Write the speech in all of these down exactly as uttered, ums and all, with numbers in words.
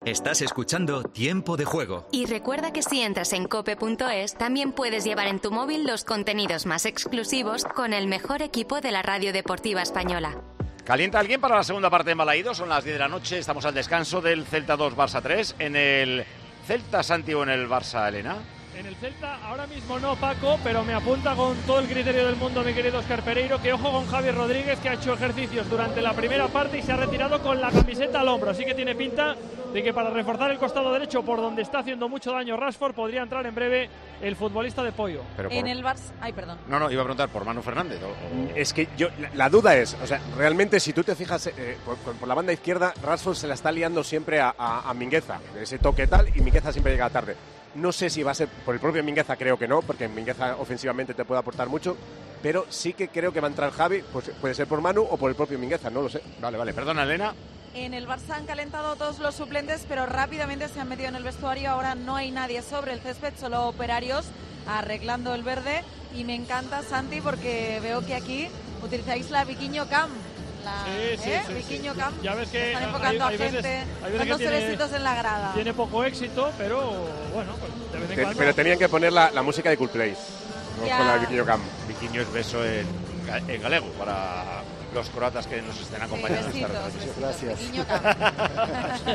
Estás escuchando Tiempo de Juego. Y recuerda que si entras en cope punto es, también puedes llevar en tu móvil los contenidos más exclusivos con el mejor equipo de la radio deportiva española. ¿Calienta alguien para la segunda parte en Balaídos? Son las diez de la noche, estamos al descanso del Celta dos, Barça tres. En el Celta, Santi, o en el Barça, Elena. En el Celta ahora mismo no, Paco, pero me apunta con todo el criterio del mundo mi querido Óscar Pereiro, que ojo con Javi Rodríguez, que ha hecho ejercicios durante la primera parte y se ha retirado con la camiseta al hombro, así que tiene pinta de que para reforzar el costado derecho, por donde está haciendo mucho daño Rashford, podría entrar en breve el futbolista de Pollo. Pero por... En el Barça... Ay, perdón. No, no, iba a preguntar por Manu Fernández. O, o... Es que yo, la, la duda es, o sea, realmente si tú te fijas eh, por, por la banda izquierda, Rashford se la está liando siempre a, a, a Mingueza, ese toque tal, y Mingueza siempre llega tarde. No sé si va a ser por el propio Mingueza, creo que no, porque Mingueza ofensivamente te puede aportar mucho, pero sí que creo que va a entrar Javi, pues puede ser por Manu o por el propio Mingueza, no lo sé. Vale, vale, perdona, Elena. En el Barça han calentado todos los suplentes, pero rápidamente se han metido en el vestuario. Ahora no hay nadie sobre el césped, solo operarios arreglando el verde. Y me encanta, Santi, porque veo que aquí utilizáis la Viquiño Cam. La, sí, sí, ¿eh? sí, Viquiño sí, Cam. Ya ves que están enfocando hay, hay a gente, veces, hay veces dándose que tiene, besitos en la grada. Tiene poco éxito, pero bueno, pues de vez en Te, cuando. pero tenían que poner la, la música de Coolplay, ¿no? Con la Viquiño Cam. Viquiño es beso en, en galego para los croatas que nos estén acompañando. Sí, en esta besitos, transmisión. besitos, Gracias.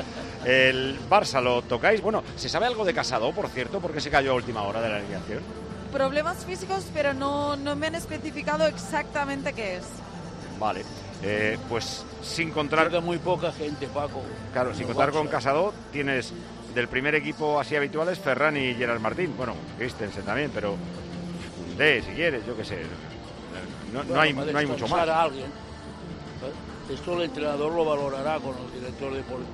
El Barça lo tocáis. Bueno, ¿se sabe algo de Casado, por cierto? Porque se cayó a última hora de la alineación. Problemas físicos, pero no, no me han especificado exactamente qué es. Vale. Eh, pues sin contar con muy poca gente, Paco. Claro, sin contar con Casado, tienes del primer equipo así habituales Ferran y Gerard Martín. Bueno, Christensen también, pero de si quieres, yo qué sé. No, bueno, no hay, no hay mucho más. A alguien. Esto el entrenador lo valorará con el director deportivo.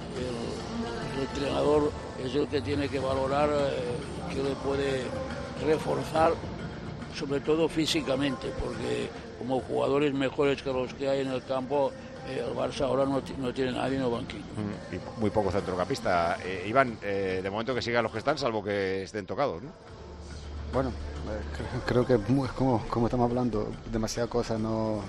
El, el entrenador es el que tiene que valorar eh, que le puede reforzar, sobre todo físicamente, porque como jugadores mejores que los que hay en el campo, eh, el Barça ahora no, no tiene nadie en el banquillo. Mm, y muy poco centrocampista. Eh, Iván, eh, de momento que sigan los que están, salvo que estén tocados, ¿no? Bueno, eh, creo que como, como estamos hablando, demasiadas cosas no,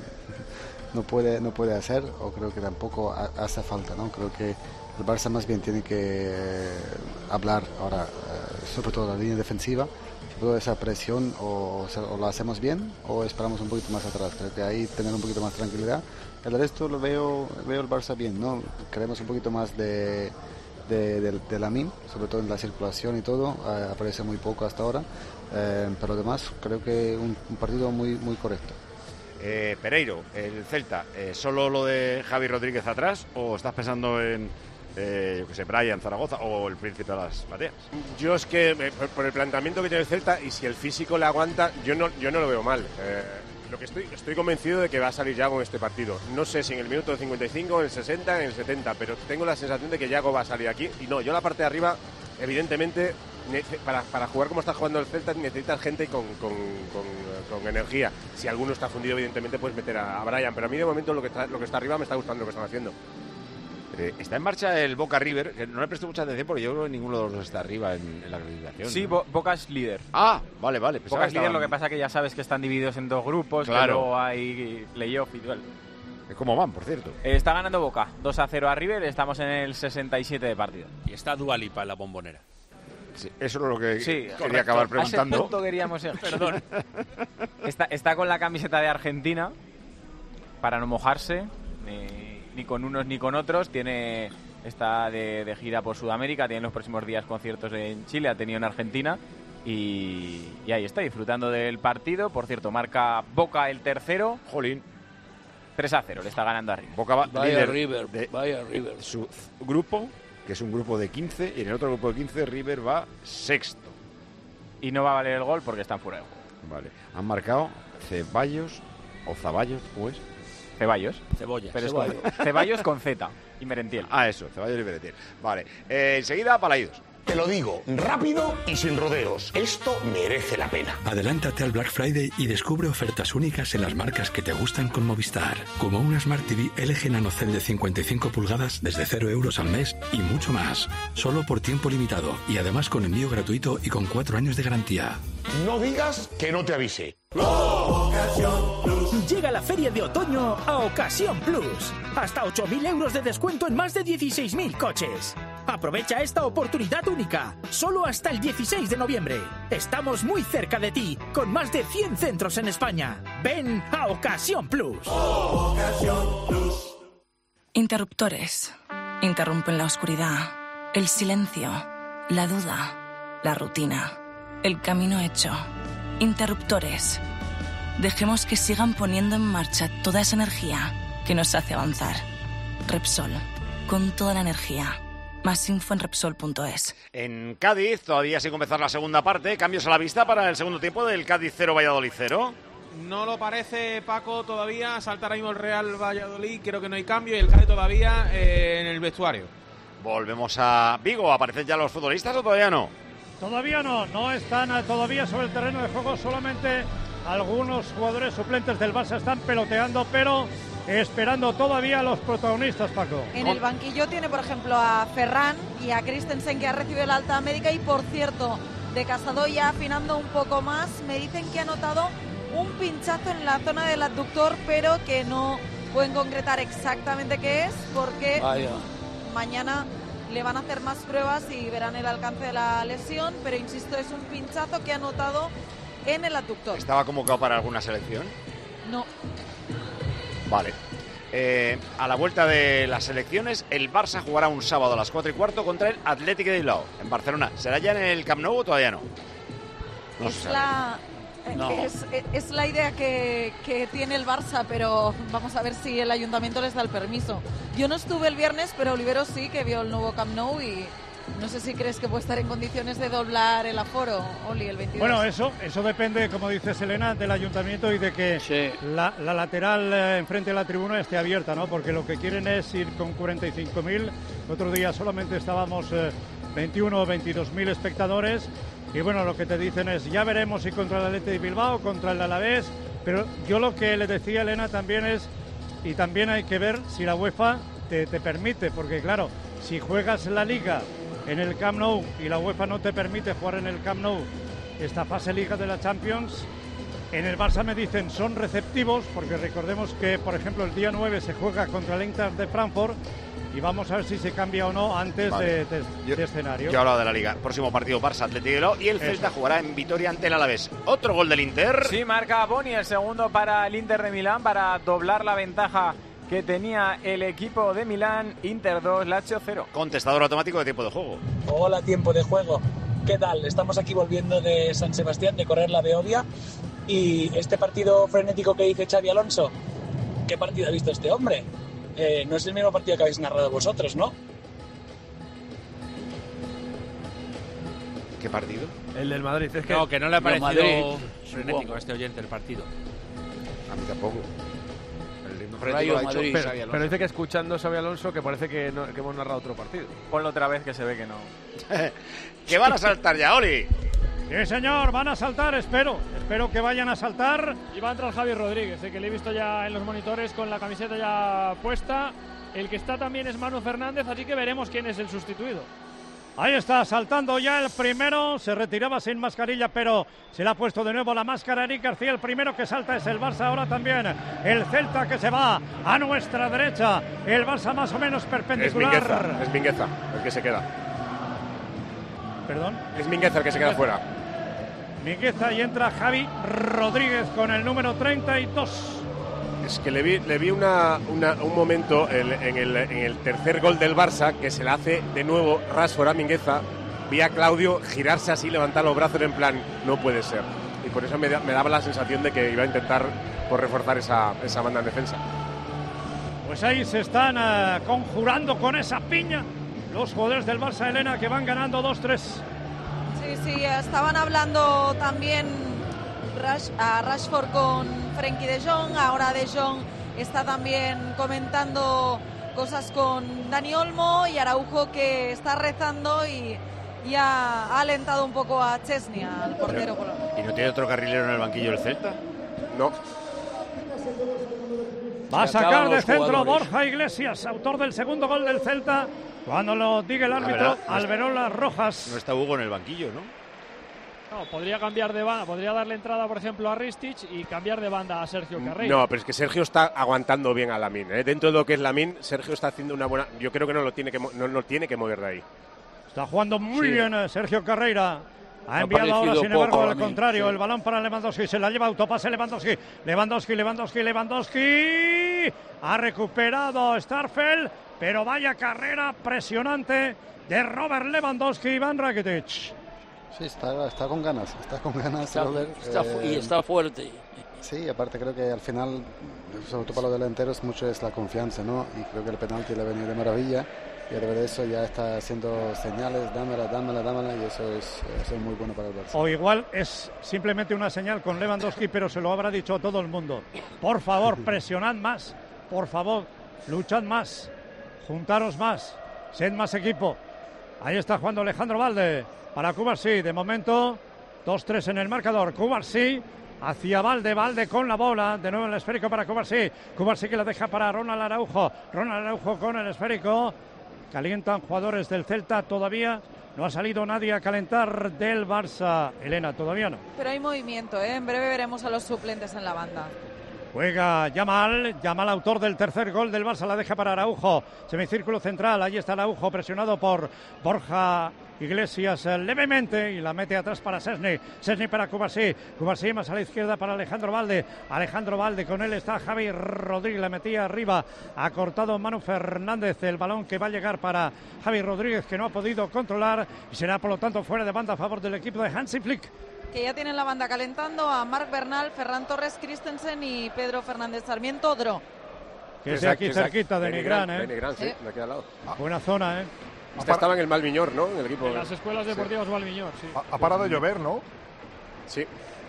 no, puede, no puede hacer, o creo que tampoco hace falta, ¿no? Creo que el Barça más bien tiene que eh, hablar ahora, eh, sobre todo la línea defensiva, sobre esa presión, o, o lo hacemos bien o esperamos un poquito más atrás. Creo que ahí tener un poquito más tranquilidad. El resto lo veo, veo el Barça bien, ¿no? Queremos un poquito más de... de, de, de Lamine, sobre todo en la circulación y todo, eh, aparece muy poco hasta ahora, eh, pero además creo que un, un partido muy, muy correcto. Eh, Pereiro, el Celta, eh, ¿solo lo de Javi Rodríguez atrás o estás pensando en, eh, yo que sé, Brian Zaragoza o el Príncipe de las Bateas? Yo es que, eh, por, por el planteamiento que tiene el Celta, y si el físico le aguanta, yo no, yo no lo veo mal. Eh, lo que estoy, estoy convencido de que va a salir Yago en este partido. No sé si en el minuto cincuenta y cinco, en el sesenta, en el setenta, pero tengo la sensación de que Yago va a salir aquí. Y no, yo la parte de arriba, evidentemente, para, para jugar como está jugando el Celta, necesitas gente con, con, con, con energía. Si alguno está fundido, evidentemente puedes meter a, a Brian, pero a mí de momento lo que está, lo que está arriba me está gustando lo que están haciendo. Eh, está en marcha el Boca River, que no le presto mucha atención porque yo creo que ninguno de los dos está arriba en, en la clasificación. Sí, ¿no? Bo- Boca es líder. Ah, vale, vale. Boca es líder, lo que pasa que ya sabes que están divididos en dos grupos, claro, que luego hay playoff y tal. ¿Cómo van, por cierto? Eh, está ganando Boca, dos a cero a River, estamos en el sesenta y siete de partido. Y está Dua Lipa en la Bombonera. Sí, eso es lo que sí, quería correcto. acabar preguntando. A ese punto queríamos ir. Perdón. Está, está con la camiseta de Argentina para no mojarse, ni, ni con unos ni con otros. Tiene... Está de, de gira por Sudamérica, tiene en los próximos días conciertos en Chile, ha tenido en Argentina y, y ahí está, disfrutando del partido. Por cierto, marca Boca el tercero. Jolín. tres a cero, le está ganando a River. Boca va Vaya líder River, de vaya River. su grupo, que es un grupo de quince, y en el otro grupo de quince River va sexto. Y no va a valer el gol porque están fuera de juego. Vale. Han marcado Ceballos o Zaballos, pues. Ceballos. Cebolla. Pero Ceballos. Es con, Ceballos con Z y Merentiel. Ah, eso, Ceballos y Merentiel. Vale. Eh, enseguida, Balaídos. Te lo digo, rápido y sin rodeos. Esto merece la pena. Adelántate al Black Friday y descubre ofertas únicas en las marcas que te gustan con Movistar. Como una Smart T V L G NanoCell de cincuenta y cinco pulgadas desde cero euros al mes y mucho más. Solo por tiempo limitado y además con envío gratuito y con cuatro años de garantía. No digas que no te avise. Llega la feria de otoño a Ocasión Plus. Hasta ocho mil euros de descuento en más de dieciséis mil coches. Aprovecha esta oportunidad única, solo hasta el dieciséis de noviembre. Estamos muy cerca de ti, con más de cien centros en España. Ven a Ocasión Plus. Ocasión Plus. Interruptores. Interrumpen la oscuridad, el silencio, la duda, la rutina, el camino hecho. Interruptores. Dejemos que sigan poniendo en marcha toda esa energía que nos hace avanzar. Repsol, con toda la energía. Más info en Repsol punto es. En Cádiz, todavía sin comenzar la segunda parte, cambios a la vista para el segundo tiempo del Cádiz cero, Valladolid cero. No lo parece, Paco, todavía. Salta ahora mismo el Real Valladolid, creo que no hay cambio, y el Cádiz todavía eh, en el vestuario. Volvemos a Vigo, ¿aparecen ya los futbolistas o todavía no? Todavía no, no están todavía sobre el terreno de juego, solamente algunos jugadores suplentes del Barça están peloteando, pero esperando todavía a los protagonistas, Paco. En el banquillo tiene, por ejemplo, a Ferran y a Christensen, que ha recibido la alta médica, y por cierto, de Casado ya afinando un poco más, me dicen que ha notado un pinchazo en la zona del abductor, pero que no pueden concretar exactamente qué es, porque Vaya. mañana le van a hacer más pruebas y verán el alcance de la lesión, pero insisto, es un pinchazo que ha notado en el abductor. ¿Estaba convocado para alguna selección? No. Vale. Eh, a la vuelta de las elecciones, el Barça jugará un sábado a las cuatro y cuarto contra el Athletic de Bilbao, en Barcelona. ¿Será ya en el Camp Nou o todavía no? No es, la, no. Es, es la idea que, que tiene el Barça, pero vamos a ver si el ayuntamiento les da el permiso. Yo no estuve el viernes, pero Olivero sí, que vio el nuevo Camp Nou, y no sé si crees que puede estar en condiciones de doblar el aforo, Oli, el veintidós. Bueno, eso eso depende, como dice Selena, del ayuntamiento y de que sí. la, la lateral eh, enfrente de la tribuna esté abierta, ¿no? Porque lo que quieren es ir con cuarenta y cinco mil. Otro día solamente estábamos eh, veintiuno o veintidós mil espectadores. Y bueno, lo que te dicen es, ya veremos si contra el Athletic de Bilbao, contra el Alavés. Pero yo lo que le decía a Elena también es, y también hay que ver si la UEFA te, te permite, porque claro, si juegas la Liga en el Camp Nou y la UEFA no te permite jugar en el Camp Nou esta fase Liga de la Champions, en el Barça me dicen son receptivos, porque recordemos que, por ejemplo, el día nueve se juega contra el Eintracht de Frankfurt y vamos a ver si se cambia o no antes vale. de, de, yo, de escenario. Yo he hablado de la Liga. Próximo partido Barça Athletic de Bilbao y el Celta Eso. jugará en Vitoria ante el Alavés. Otro gol del Inter. Sí, marca Boni, el segundo para el Inter de Milán, para doblar la ventaja que tenía el equipo de Milán. Inter dos, Lazio cero. Contestador automático de tiempo de juego. Hola, tiempo de juego. ¿Qué tal? Estamos aquí volviendo de San Sebastián, de correr la Beovia, y este partido frenético que dice Xavi Alonso, ¿qué partido ha visto este hombre? Eh, no es el mismo partido que habéis narrado vosotros, ¿no? ¿Qué partido? El del Madrid. Es que no, que no le ha parecido Madrid, frenético a este oyente el partido. A mí tampoco. Rayo Madrid, pero, pero dice que escuchando Xabi Alonso que parece que, no, que hemos narrado otro partido. Ponlo otra vez, que se ve que no. Que van a saltar ya, Oli. Sí, señor, van a saltar, espero. Espero que vayan a saltar. Y va a entrar Javi Rodríguez, eh, que le he visto ya en los monitores con la camiseta ya puesta. El que está también es Manu Fernández, así que veremos quién es el sustituido. Ahí está, saltando ya el primero, se retiraba sin mascarilla, pero se le ha puesto de nuevo la máscara Eric García. El primero que salta es el Barça, ahora también el Celta, que se va a nuestra derecha, el Barça más o menos perpendicular. Es Mingueza, es Mingueza el que se queda. ¿Perdón? Es Mingueza el que se queda fuera. Mingueza, y entra Javi Rodríguez con el número treinta y dos. Es que le vi, le vi una, una, un momento el, en, el, en el tercer gol del Barça que se le hace de nuevo Rashford a Mingueza. Vi a Claudio girarse así, levantar los brazos en plan, no puede ser. Y por eso me, da, me daba la sensación de que iba a intentar por reforzar esa, esa banda en defensa. Pues ahí se están uh, conjurando con esa piña los jugadores del Barça, Elena, que van ganando dos tres. Sí, sí, estaban hablando también Rash, a Rashford con Frenkie de Jong, ahora de Jong está también comentando cosas con Dani Olmo, y Araujo, que está rezando y, y ha, ha alentado un poco a Chesney, al portero colombiano. ¿Y no tiene otro carrilero en el banquillo del Celta? No. Va a sacar de centro Borja Iglesias, autor del segundo gol del Celta, cuando lo diga el árbitro, no Alberola Rojas. No está Hugo en el banquillo, ¿no? No, podría cambiar de banda, podría darle entrada, por ejemplo, a Ristich y cambiar de banda a Sergio Carreiro. No, pero es que Sergio está aguantando bien a Lamine, ¿eh? Dentro de lo que es Lamine, Sergio está haciendo una buena... Yo creo que no lo tiene que, no, no tiene que mover de ahí. Está jugando muy sí. bien Sergio Carreira. Ha enviado ahora, sin embargo, al contrario, sí. el balón para Lewandowski, se la lleva autopase Lewandowski, Lewandowski, Lewandowski, Lewandowski, ha recuperado Starfel, pero vaya carrera presionante de Robert Lewandowski, Iván Rakitic. Sí, está, está con ganas, está con ganas. Está, Robert, está, eh, y está fuerte. Sí, aparte creo que al final, sobre todo para los delanteros, mucho es la confianza, ¿no? Y creo que el penalti le ha venido de maravilla. Y a través de eso ya está haciendo señales, dámela, dámela, dámela, y eso es, eso es muy bueno para el Barça. O igual es simplemente una señal con Lewandowski, pero se lo habrá dicho todo el mundo. Por favor, presionad más, por favor, luchad más, juntaros más, sed más equipo. Ahí está jugando Alejandro Valde para Cubarsí, de momento dos tres en el marcador. Cubarsí hacia Valde, Valde con la bola, de nuevo el esférico para Cubarsí, Cubarsí que la deja para Ronald Araujo, Ronald Araujo con el esférico. Calientan jugadores del Celta, todavía no ha salido nadie a calentar del Barça. Elena, todavía no. Pero hay movimiento, ¿eh? En breve veremos a los suplentes en la banda. Juega Yamal, Yamal autor del tercer gol del Barça, la deja para Araujo, semicírculo central, ahí está Araujo presionado por Borja Iglesias levemente y la mete atrás para Szczęsny, Szczęsny para Cubarsí, Cubarsí más a la izquierda para Alejandro Valde, Alejandro Valde, con él está Javi Rodríguez, la metía arriba, ha cortado Manu Fernández, el balón que va a llegar para Javi Rodríguez que no ha podido controlar y será por lo tanto fuera de banda a favor del equipo de Hansi Flick. Que ya tienen la banda calentando a Marc Bernal, Ferran Torres, Christensen y Pedro Fernández Sarmiento, Dro. Que es aquí cerquita de Nigrán, ¿eh? De Nigrán, sí, de aquí al lado. Buena zona, ¿eh? Este estaba en el Malviñor, ¿no? En el equipo. En las escuelas deportivas sí. Malviñor, sí. Ha, ha parado de llover, ¿no? Sí.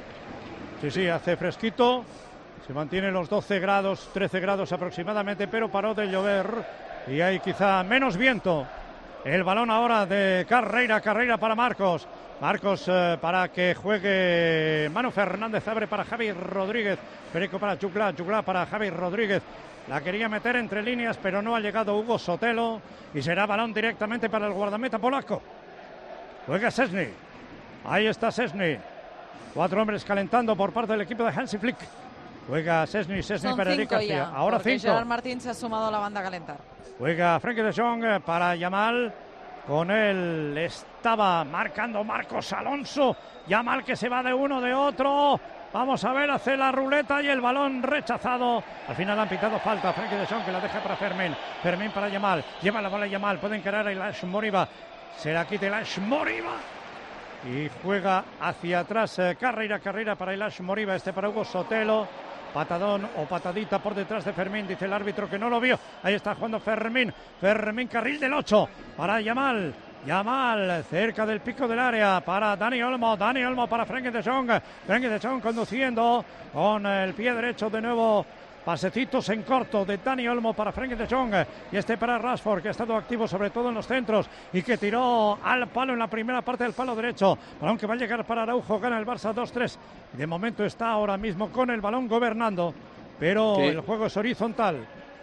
Sí, sí, hace fresquito. Se mantiene los doce grados, trece grados aproximadamente, pero paró de llover y hay quizá menos viento. El balón ahora de Carreira, Carreira para Marcos. Marcos eh, para que juegue Manu Fernández, abre para Javi Rodríguez. Perico para Jugla, Jugla para Javi Rodríguez. La quería meter entre líneas, pero no ha llegado Hugo Sotelo y será balón directamente para el guardameta polaco. Juega Szczęsny. Ahí está Szczęsny. Cuatro hombres calentando por parte del equipo de Hansi Flick. Juega Szczęsny, Szczęsny para Eric García. Ya, ahora cinco. Gerard Martín se ha sumado a la banda a calentar. Juega Frenkie de Jong para Yamal. Con él estaba marcando Marcos Alonso. Yamal que se va de uno de otro. Vamos a ver, hace la ruleta y el balón rechazado. Al final han pitado falta. Frenkie de Jong que la deja para Fermín. Fermín para Yamal. Lleva la bola Yamal. Puede encarar a Ilaix Moriba. Se la quita Ilaix Moriba. Y juega hacia atrás. Eh, carrera, carrera para Ilaix Moriba. Este para Hugo Sotelo. Patadón o patadita por detrás de Fermín, dice el árbitro que no lo vio. Ahí está jugando Fermín. Fermín, carril del ocho para Yamal. Yamal cerca del pico del área para Dani Olmo. Dani Olmo para Frenkie de Jong. Frenkie de Jong conduciendo con el pie derecho de nuevo. Pasecitos en corto de Dani Olmo para Frenkie de Jong y este para Rashford, que ha estado activo sobre todo en los centros y que tiró al palo en la primera parte del palo derecho. Balón que va a llegar para Araujo, gana el Barça dos tres. De momento está ahora mismo con el balón gobernando, pero ¿qué? El juego es horizontal.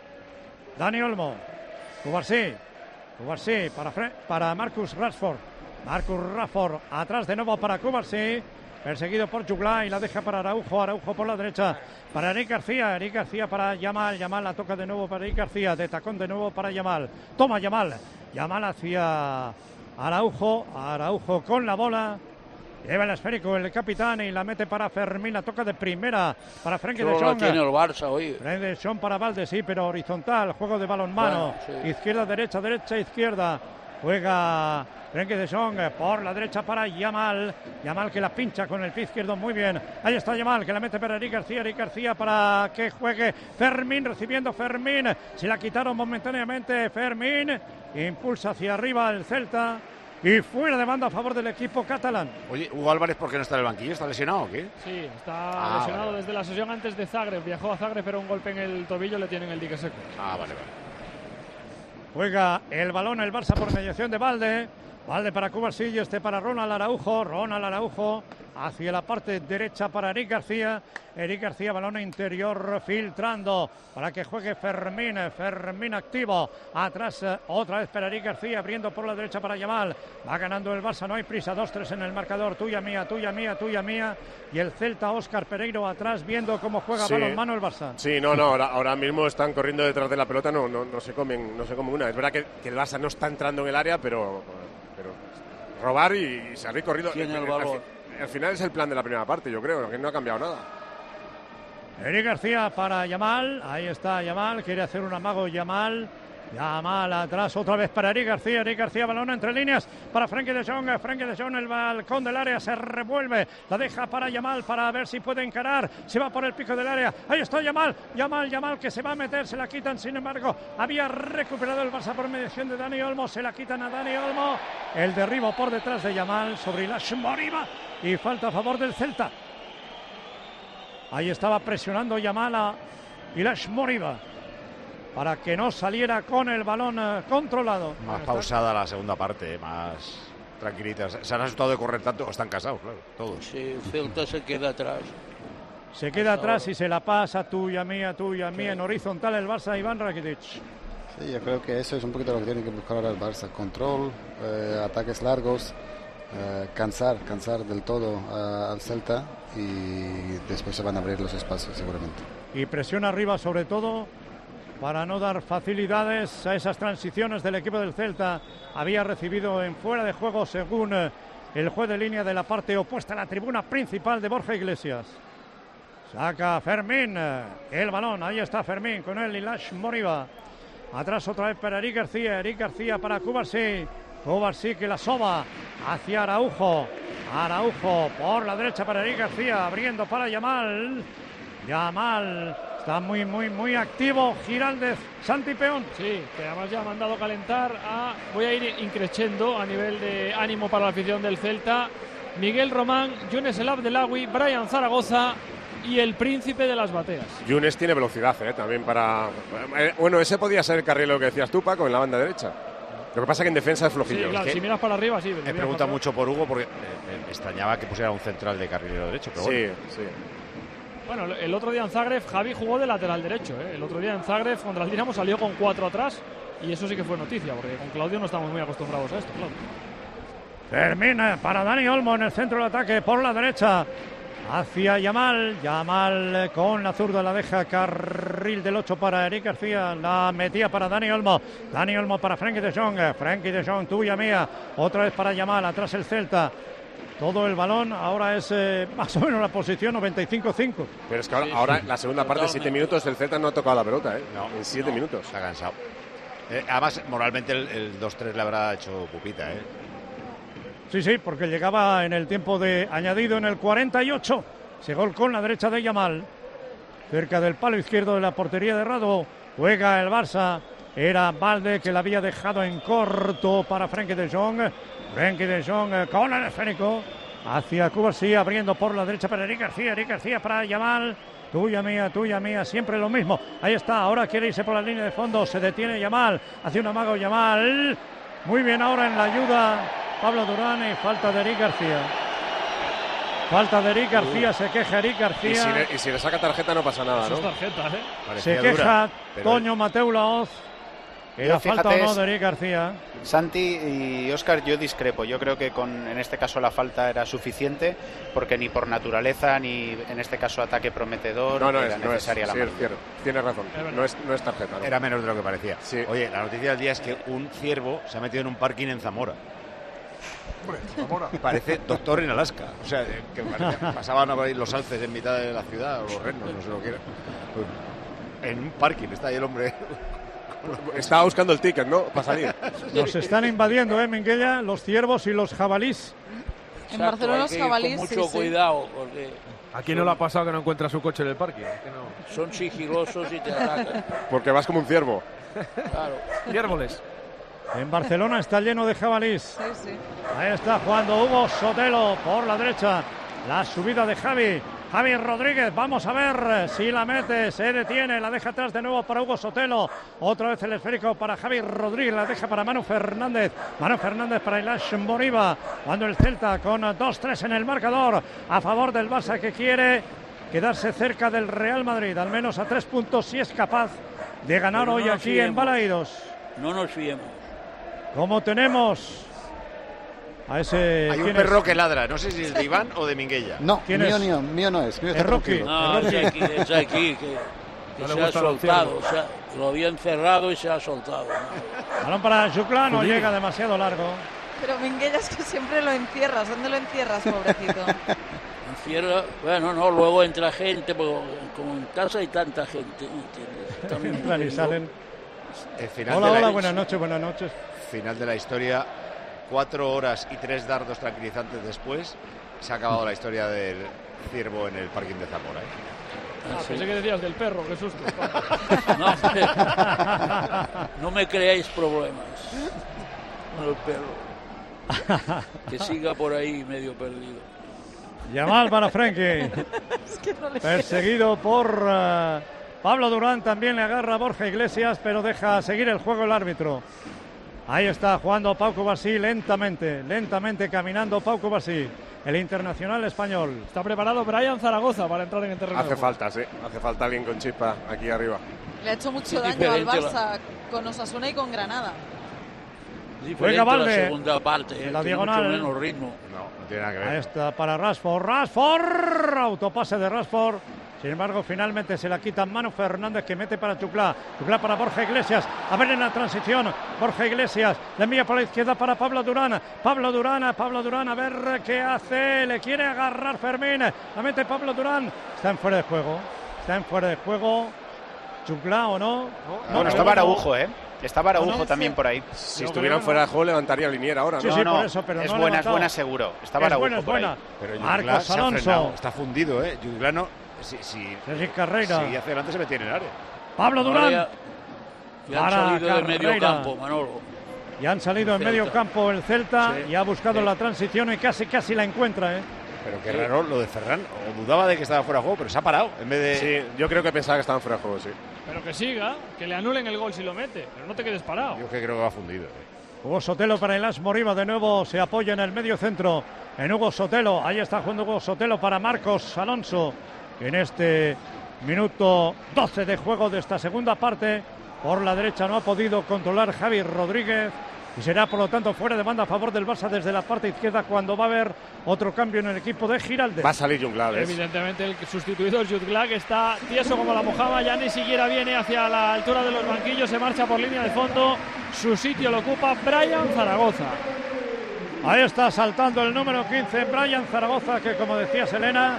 Dani Olmo, Cubarsí, Cubarsí para, para Marcus Rashford. Marcus Rashford atrás de nuevo para Cubarsí. Perseguido por Jugla y la deja para Araujo, Araujo por la derecha para Eric García, Eric García para Yamal, Yamal la toca de nuevo para Eric García, de tacón de nuevo para Yamal, toma Yamal, Yamal hacia Araujo, Araujo con la bola, lleva el esférico el capitán y la mete para Fermín, la toca de primera para Frenkie de Jong. Tiene el Barça hoy. Frenkie de Jong para Valde, sí, pero horizontal, juego de balonmano, bueno, sí. Izquierda, derecha, derecha, izquierda, juega Frenkie de Jong por la derecha para Yamal. Yamal que la pincha con el pie izquierdo muy bien. Ahí está Yamal que la mete para Eric García. Eric García para que juegue Fermín, recibiendo Fermín. Se la quitaron momentáneamente Fermín. Impulsa hacia arriba el Celta. Y fuera de banda a favor del equipo catalán. Oye, Hugo Álvarez, ¿por qué no está en el banquillo? ¿Está lesionado o qué? Sí, está ah, lesionado vale. Desde la sesión antes de Zagreb. Viajó a Zagreb, pero un golpe en el tobillo le tienen el dique seco. Ah, vale, vale. Juega el balón el Barça por mediación de Valde. Valde para Cubarsí y este para Ronald Araujo. Ronald Araujo hacia la parte derecha para Eric García. Eric García, balón interior filtrando para que juegue Fermín. Fermín activo. Atrás otra vez para Eric García, abriendo por la derecha para Yamal. Va ganando el Barça, no hay prisa. dos tres en el marcador. Tuya mía, tuya mía, tuya mía. Y el Celta, Óscar Pereiro atrás, viendo cómo juega sí. balonmano el Barça. Sí, no, no, ahora, ahora mismo están corriendo detrás de la pelota. No, no, no se comen, no se comen una. Es verdad que, que el Barça no está entrando en el área, pero... pero robar y, y salir corriendo. Tiene el al, valor. al final es el plan de la primera parte, yo creo, que no ha cambiado nada. Eric García para Yamal, ahí está Yamal, quiere hacer un amago Yamal. Yamal atrás otra vez para Eric García, Eric García, balón entre líneas para Frenkie de Jong, Frenkie de Jong, el balcón del área se revuelve, la deja para Yamal para ver si puede encarar, se va por el pico del área, ahí está Yamal, Yamal, Yamal que se va a meter, se la quitan, sin embargo, había recuperado el Barça por mediación de Dani Olmo, se la quitan a Dani Olmo, el derribo por detrás de Yamal sobre Ilaix Moriba y falta a favor del Celta. Ahí estaba presionando Yamal a Ilaix Moriba para que no saliera con el balón eh, controlado. Más bueno, pausada está... la segunda parte, eh, más tranquilita. ¿Se han asustado de correr tanto o están casados, claro, todos? Sí, Celta se queda atrás. Se queda atrás y se la pasa tuya, mía, tuya, mía, sí. En horizontal el Barça, Iván Rakitic. Sí, yo creo que eso es un poquito lo que tiene que buscar ahora el Barça. Control, eh, ataques largos, eh, cansar, cansar del todo uh, al Celta y después se van a abrir los espacios seguramente. Y presión arriba sobre todo para no dar facilidades a esas transiciones del equipo del Celta. Había recibido en fuera de juego según el juez de línea de la parte opuesta a la tribuna principal de Borja Iglesias. Saca Fermín el balón, ahí está Fermín con él Ilaix Moriba. Atrás otra vez para Eric García, Eric García para Cubarsí. Cubarsí que la soba hacia Araujo. Araujo por la derecha para Eric García, abriendo para Yamal. Yamal está muy, muy, muy activo. Giraldez, Santi Peón. Sí, que además ya ha mandado calentar a... Voy a ir increciendo a nivel de ánimo para la afición del Celta. Miguel Román, Younes El Abdelawi, Brian Zaragoza y el príncipe de las bateas. Younes tiene velocidad, ¿eh? También para... Eh, bueno, ese podía ser el carrilero que decías tú, Paco, en la banda derecha. Lo que pasa es que en defensa es flojillo. Sí, claro, si miras para arriba, sí. Me pregunta mucho por Hugo porque me, me extrañaba que pusiera un central de carrilero derecho. Pero sí, bueno. sí. Bueno, el otro día en Zagreb Javi jugó de lateral derecho, ¿eh? El otro día en Zagreb contra el Dinamo salió con cuatro atrás y eso sí que fue noticia, porque con Claudio no estamos muy acostumbrados a esto, claro. Termina para Dani Olmo en el centro del ataque por la derecha hacia Yamal. Yamal con la zurda la deja carril del ocho para Eric García, la metía para Dani Olmo. Dani Olmo para Frenkie de Jong, Frenkie de Jong, tuya mía, otra vez para Yamal, atrás el Celta. Todo el balón, ahora es eh, más o menos la posición noventa y cinco cinco. Pero es que ahora, sí, ahora la segunda parte, siete minutos, el Celta no ha tocado la pelota, ¿eh? No, en siete no, minutos. Se ha cansado. Eh, además, moralmente el, el dos tres le habrá hecho pupita, ¿eh? Sí, sí, porque llegaba en el tiempo de añadido en el cuarenta y ocho. Ese gol con la derecha de Yamal. Cerca del palo izquierdo de la portería de Rado. Juega el Barça. Era Valde que la había dejado en corto para Frenkie de Jong. Frenkie de Jong con el esférico hacia Cubarsí, abriendo por la derecha para Eric García, Eric García para Yamal, tuya mía, tuya mía, siempre lo mismo, ahí está, ahora quiere irse por la línea de fondo, se detiene Yamal, hace un amago Yamal, muy bien ahora en la ayuda Pablo Durán y falta de Eric García. Falta de Eric García, se queja Eric García. Y si le, y si le saca tarjeta no pasa nada, ¿no? Eso es tarjeta, ¿eh? Parecía se queja dura, pero... Toño Mateu Laoz. ¿Era falta o no de Eric García? Santi y Óscar, yo discrepo. Yo creo que con, en este caso la falta era suficiente, porque ni por naturaleza, ni en este caso ataque prometedor, no, no era es, necesaria no es, la sí, mano. Tienes razón, no es, no es tarjeta. ¿no? Era menos de lo que parecía. Sí. Oye, la noticia del día es que un ciervo se ha metido en un parking en Zamora. Hombre, Zamora. Parece Doctor en Alaska. O sea, que parece, pasaban a ver los alces en mitad de la ciudad, o los renos, no sé lo que era. En un parking está ahí el hombre... Estaba buscando el ticket, ¿no? Para salir. Nos están invadiendo, ¿eh, Minguella? Los ciervos y los jabalís. En Barcelona los jabalís, con mucho sí, cuidado, porque... ¿A quién no le ha pasado que no encuentra su coche en el parque? No? Son sigilosos y te atacan. Porque vas como un ciervo. Claro. Ciérvoles. En Barcelona está lleno de jabalís. Sí, sí. Ahí está jugando Hugo Sotelo por la derecha. La subida de Javi. Javi Rodríguez, vamos a ver si la mete, se detiene, la deja atrás de nuevo para Hugo Sotelo, otra vez el esférico para Javi Rodríguez, la deja para Manu Fernández, Manu Fernández para Ilaix Moriba, cuando el Celta con dos tres en el marcador, a favor del Barça que quiere quedarse cerca del Real Madrid, al menos a tres puntos si es capaz de ganar no hoy aquí fiemos. En Balaídos. No nos fiemos. Como tenemos... A ese, hay un perro es? que ladra, no sé si es de Iván o de Minguella. No, mío, es? mío, mío no es. Mío es Rocky. No, es aquí, es aquí que, que no se ha soltado. O sea, lo había encerrado y se ha soltado. Balón para Juclá, no llega demasiado largo. Pero Minguella, es que siempre lo encierras. ¿Dónde lo encierras, pobrecito? Encierra, bueno, no, luego entra gente, porque como en casa hay tanta gente, ¿entiendes? Entran y salen. El final hola, de la hola, his- buenas noches, buenas noches. Final de la historia, cuatro horas y tres dardos tranquilizantes después, se ha acabado la historia del ciervo en el parking de Zamora. ¿eh? Ah, pensé que decías del perro, qué susto. No, hombre, no me creáis problemas con el perro. Que siga por ahí medio perdido. Yamal para Frenkie. Es que no le Perseguido por uh, Pablo Durán, también le agarra a Borja Iglesias, pero deja seguir el juego el árbitro. Ahí está jugando Pau Cubarsí lentamente, lentamente caminando Pau Cubarsí, el internacional español. Está preparado Brian Zaragoza para entrar en el terreno. Hace falta, sí. Hace falta alguien con chispa aquí arriba. Le ha hecho mucho Es daño al diferente Barça con Osasuna y con Granada. Juega Valde. La segunda parte, En eh, la tiene diagonal. mucho menos ritmo. No, no tiene nada que ver. Ahí está para Rashford, Rashford, autopase de Rashford. Sin embargo, finalmente se la quita Manu Fernández, que mete para Chuclá. Chuclá para Borja Iglesias. A ver en la transición. Borja Iglesias le envía por la izquierda para Pablo Durán. Pablo Durán, Pablo Durán, a ver qué hace. Le quiere agarrar Fermín. La mete Pablo Durán. Está en fuera de juego. Está en fuera de juego. Chuclá o no. no Bueno, estaba Araujo, ¿eh? Estaba Araujo No, no, también por ahí. Si estuvieran fuera de juego, levantaría Linier ahora, ¿no? Sí, No, sí, no, por eso, pero es no ha buena, es levantado. buena seguro. Estaba Es Araujo buena, es por ahí. buena. Pero Jutgla Marcos se ha Alonso. frenado, está fundido, ¿eh? Jutgla no, si, si, Sergi Carreira. si hacia adelante se metía en el área. Pablo Ahora Durán. ya, ya han Para salido de medio Carreira. campo, Manolo. Y han salido en Celta. medio campo el Celta Sí, y ha buscado sí. la transición y casi casi la encuentra, ¿eh? Pero qué raro lo de Ferran. O dudaba de que estaba fuera de juego, pero se ha parado. En vez de. Sí, yo creo que pensaba que estaban fuera de juego, sí. Pero que siga, que le anulen el gol si lo mete. Pero no te quedes parado. Yo que creo que va fundido. ¿eh? Hugo Sotelo para el Moriba, de nuevo se apoya en el medio centro, en Hugo Sotelo, ahí está jugando Hugo Sotelo para Marcos Alonso, en este minuto doce de juego de esta segunda parte, por la derecha no ha podido controlar Javi Rodríguez, y será por lo tanto fuera de banda a favor del Barça desde la parte izquierda cuando va a haber otro cambio en el equipo de Giraldez. Va a salir Jutgla, ¿ves? Evidentemente el sustituido es Jutgla, que está tieso como la mojama, ya ni siquiera viene hacia la altura de los banquillos, se marcha por línea de fondo, su sitio lo ocupa Brian Zaragoza. Ahí está saltando el número quince, Brian Zaragoza, que como decía Selena,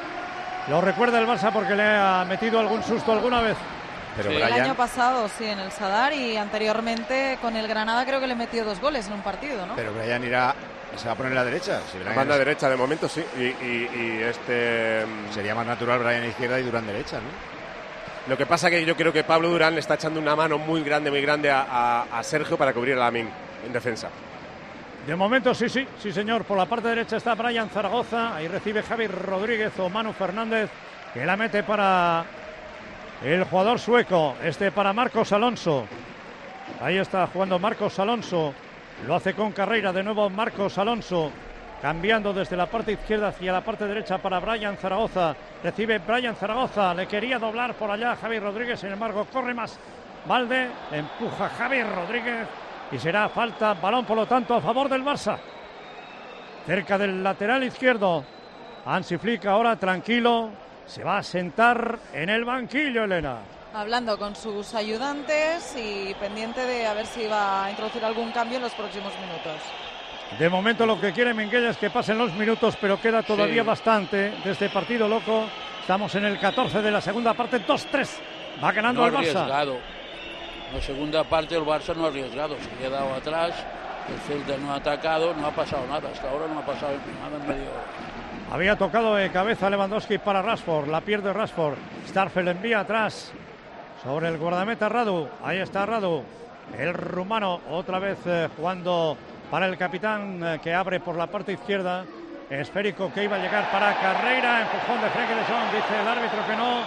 lo recuerda el Barça porque le ha metido algún susto alguna vez. Pero Sí, Brian, el año pasado, sí, en el Sadar, y anteriormente con el Granada creo que le metió dos goles en un partido, ¿no? pero Brian irá. Se va a poner a la derecha. Si Brian Banda es- derecha de momento, sí. Y, y- y este. Sería más natural Brian izquierda y Durán derecha, ¿no? Lo que pasa que yo creo que Pablo Durán le está echando una mano muy grande, muy grande a, a- a Sergio para cubrir a Lamin en defensa. De momento sí, sí, sí señor. Por la parte derecha está Brian Zaragoza. Ahí recibe Javi Rodríguez o Manu Fernández, que la mete para el jugador sueco. Este para Marcos Alonso. Ahí está jugando Marcos Alonso. Lo hace con Carreira. De nuevo Marcos Alonso. Cambiando desde la parte izquierda hacia la parte derecha para Brian Zaragoza. Recibe Brian Zaragoza. Le quería doblar por allá Javi Rodríguez. Sin embargo, corre más Valde. Le empuja Javi Rodríguez. Y será falta, balón por lo tanto a favor del Barça. Cerca del lateral izquierdo. Hansi Flick ahora tranquilo. Se va a sentar en el banquillo, Elena. Hablando con sus ayudantes y pendiente de a ver si va a introducir algún cambio en los próximos minutos. De momento lo que quiere Minguella es que pasen los minutos, pero queda todavía Sí. bastante de este partido loco. Estamos en el catorce de la segunda parte, dos tres. Va ganando No el Barça. arriesgado. En la segunda parte el Barça no ha arriesgado, se ha quedado atrás, el Celta no ha atacado, no ha pasado nada, hasta ahora no ha pasado nada en medio hora. Había tocado de cabeza Lewandowski para Rashford, la pierde Rashford. Starfel envía atrás sobre el guardameta Radu. Ahí está Radu, el rumano, otra vez eh, jugando para el capitán eh, que abre por la parte izquierda. Esférico que iba a llegar para Carreira, empujón de Frenkie de Jong, dice el árbitro que no.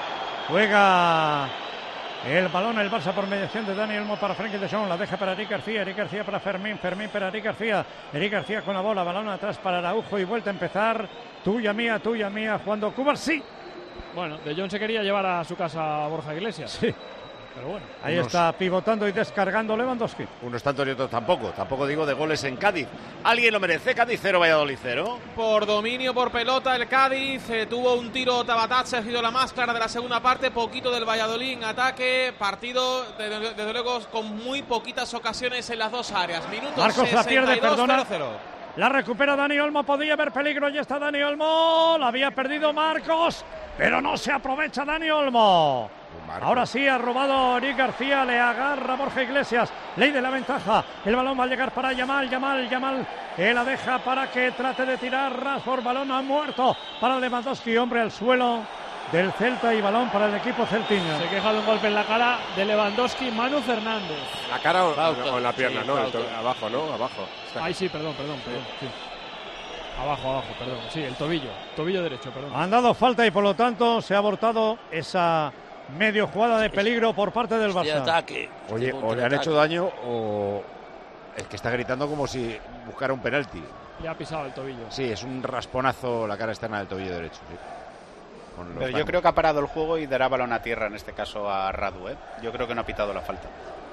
Juega el balón el Barça por mediación de Dani Olmo para Frenkie de Jong, la deja para Eric García, Eric García para Fermín, Fermín para Eric García, Eric García con la bola, balón atrás para Araujo y vuelta a empezar, tuya mía, tuya mía, jugando Cubarsí. Bueno, De Jong se quería llevar a su casa a Borja Iglesias. Sí. Pero bueno, ahí Unos... está pivotando y descargando Lewandowski. Unos tantos y otros tampoco. Tampoco digo de goles en Cádiz. ¿Alguien lo merece? Cádiz cero, Valladolid cero. Por dominio, por pelota, el Cádiz eh, tuvo un tiro Tabatach, ha sido la más clara de la segunda parte. Poquito del Valladolid en ataque. Partido, desde, desde luego, con muy poquitas ocasiones en las dos áreas. Minutos Marcos la pierde, perdona. cero cero. La recupera Dani Olmo, podía haber peligro, ya está Dani Olmo, la había perdido Marcos, pero no se aprovecha Dani Olmo. Marcos. Ahora sí ha robado Eric García, le agarra Borja Iglesias, ley de la ventaja, el balón va a llegar para Yamal, Yamal, Yamal, que la deja para que trate de tirar Rashford, balón ha muerto para Lewandowski, hombre al suelo del Celta y balón para el equipo celtiño. Se queja de un golpe en la cara de Lewandowski, Manu Fernández. ¿La cara o, Flauta, o en la pierna? sí, no, flauta. abajo, ¿no? Abajo. Ay, sí, perdón, perdón, perdón. Sí. Abajo, abajo, perdón. Sí, el tobillo, tobillo derecho, perdón. Han dado falta y por lo tanto se ha abortado esa medio jugada de peligro por parte del Barça. Ataque. Oye, o le han hecho daño o el que está gritando como si buscara un penalti. Le ha pisado el tobillo. Sí, es un rasponazo la cara externa del tobillo derecho, sí. Pero yo creo que ha parado el juego y dará balón a tierra, en este caso a Radu, ¿eh? Yo creo que no ha pitado la falta.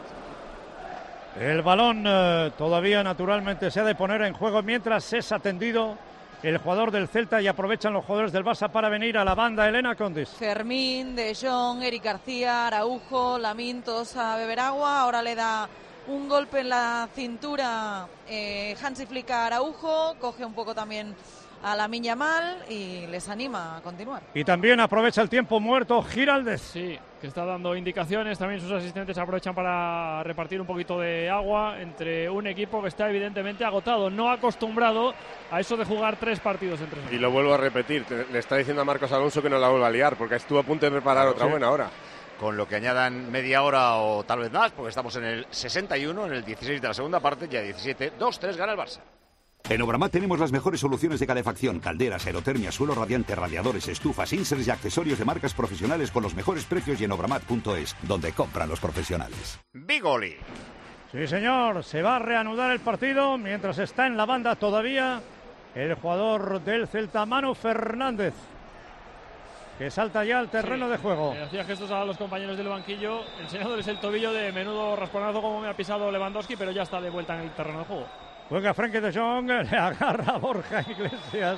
El balón eh, todavía naturalmente se ha de poner en juego mientras es atendido el jugador del Celta y aprovechan los jugadores del Barça para venir a la banda. Elena Condis. Fermín, De Jong, Eric García, Araujo, Lamín, todos a beber agua. Ahora le da un golpe en la cintura eh, Hansi Flick a Araujo, coge un poco también a Lamine Yamal y les anima a continuar. Y también aprovecha el tiempo muerto Giraldez. Sí, que está dando indicaciones. También sus asistentes aprovechan para repartir un poquito de agua entre un equipo que está evidentemente agotado, no acostumbrado a eso de jugar tres partidos entre sí. Y lo vuelvo a repetir, le está diciendo a Marcos Alonso que no la vuelva a liar, porque estuvo a punto de preparar otra sí. buena hora. Con lo que añadan media hora o tal vez más, porque estamos en el sesenta y uno, en el dieciséis de la segunda parte, ya diecisiete, dos tres gana el Barça. En Obramat tenemos las mejores soluciones de calefacción, calderas, aerotermia, suelo radiante, radiadores, estufas, inserts y accesorios de marcas profesionales con los mejores precios y en obramat punto es, donde compran los profesionales. Bigoli. Sí, señor, se va a reanudar el partido mientras está en la banda todavía el jugador del Celta, Manu Fernández, que salta ya al terreno sí, de juego. Le hacía gestos a los compañeros del banquillo, enseñándoles el tobillo de menudo rasponazo como me ha pisado Lewandowski, pero ya está de vuelta en el terreno de juego. Juega Frenkie de Jong, le agarra a Borja Iglesias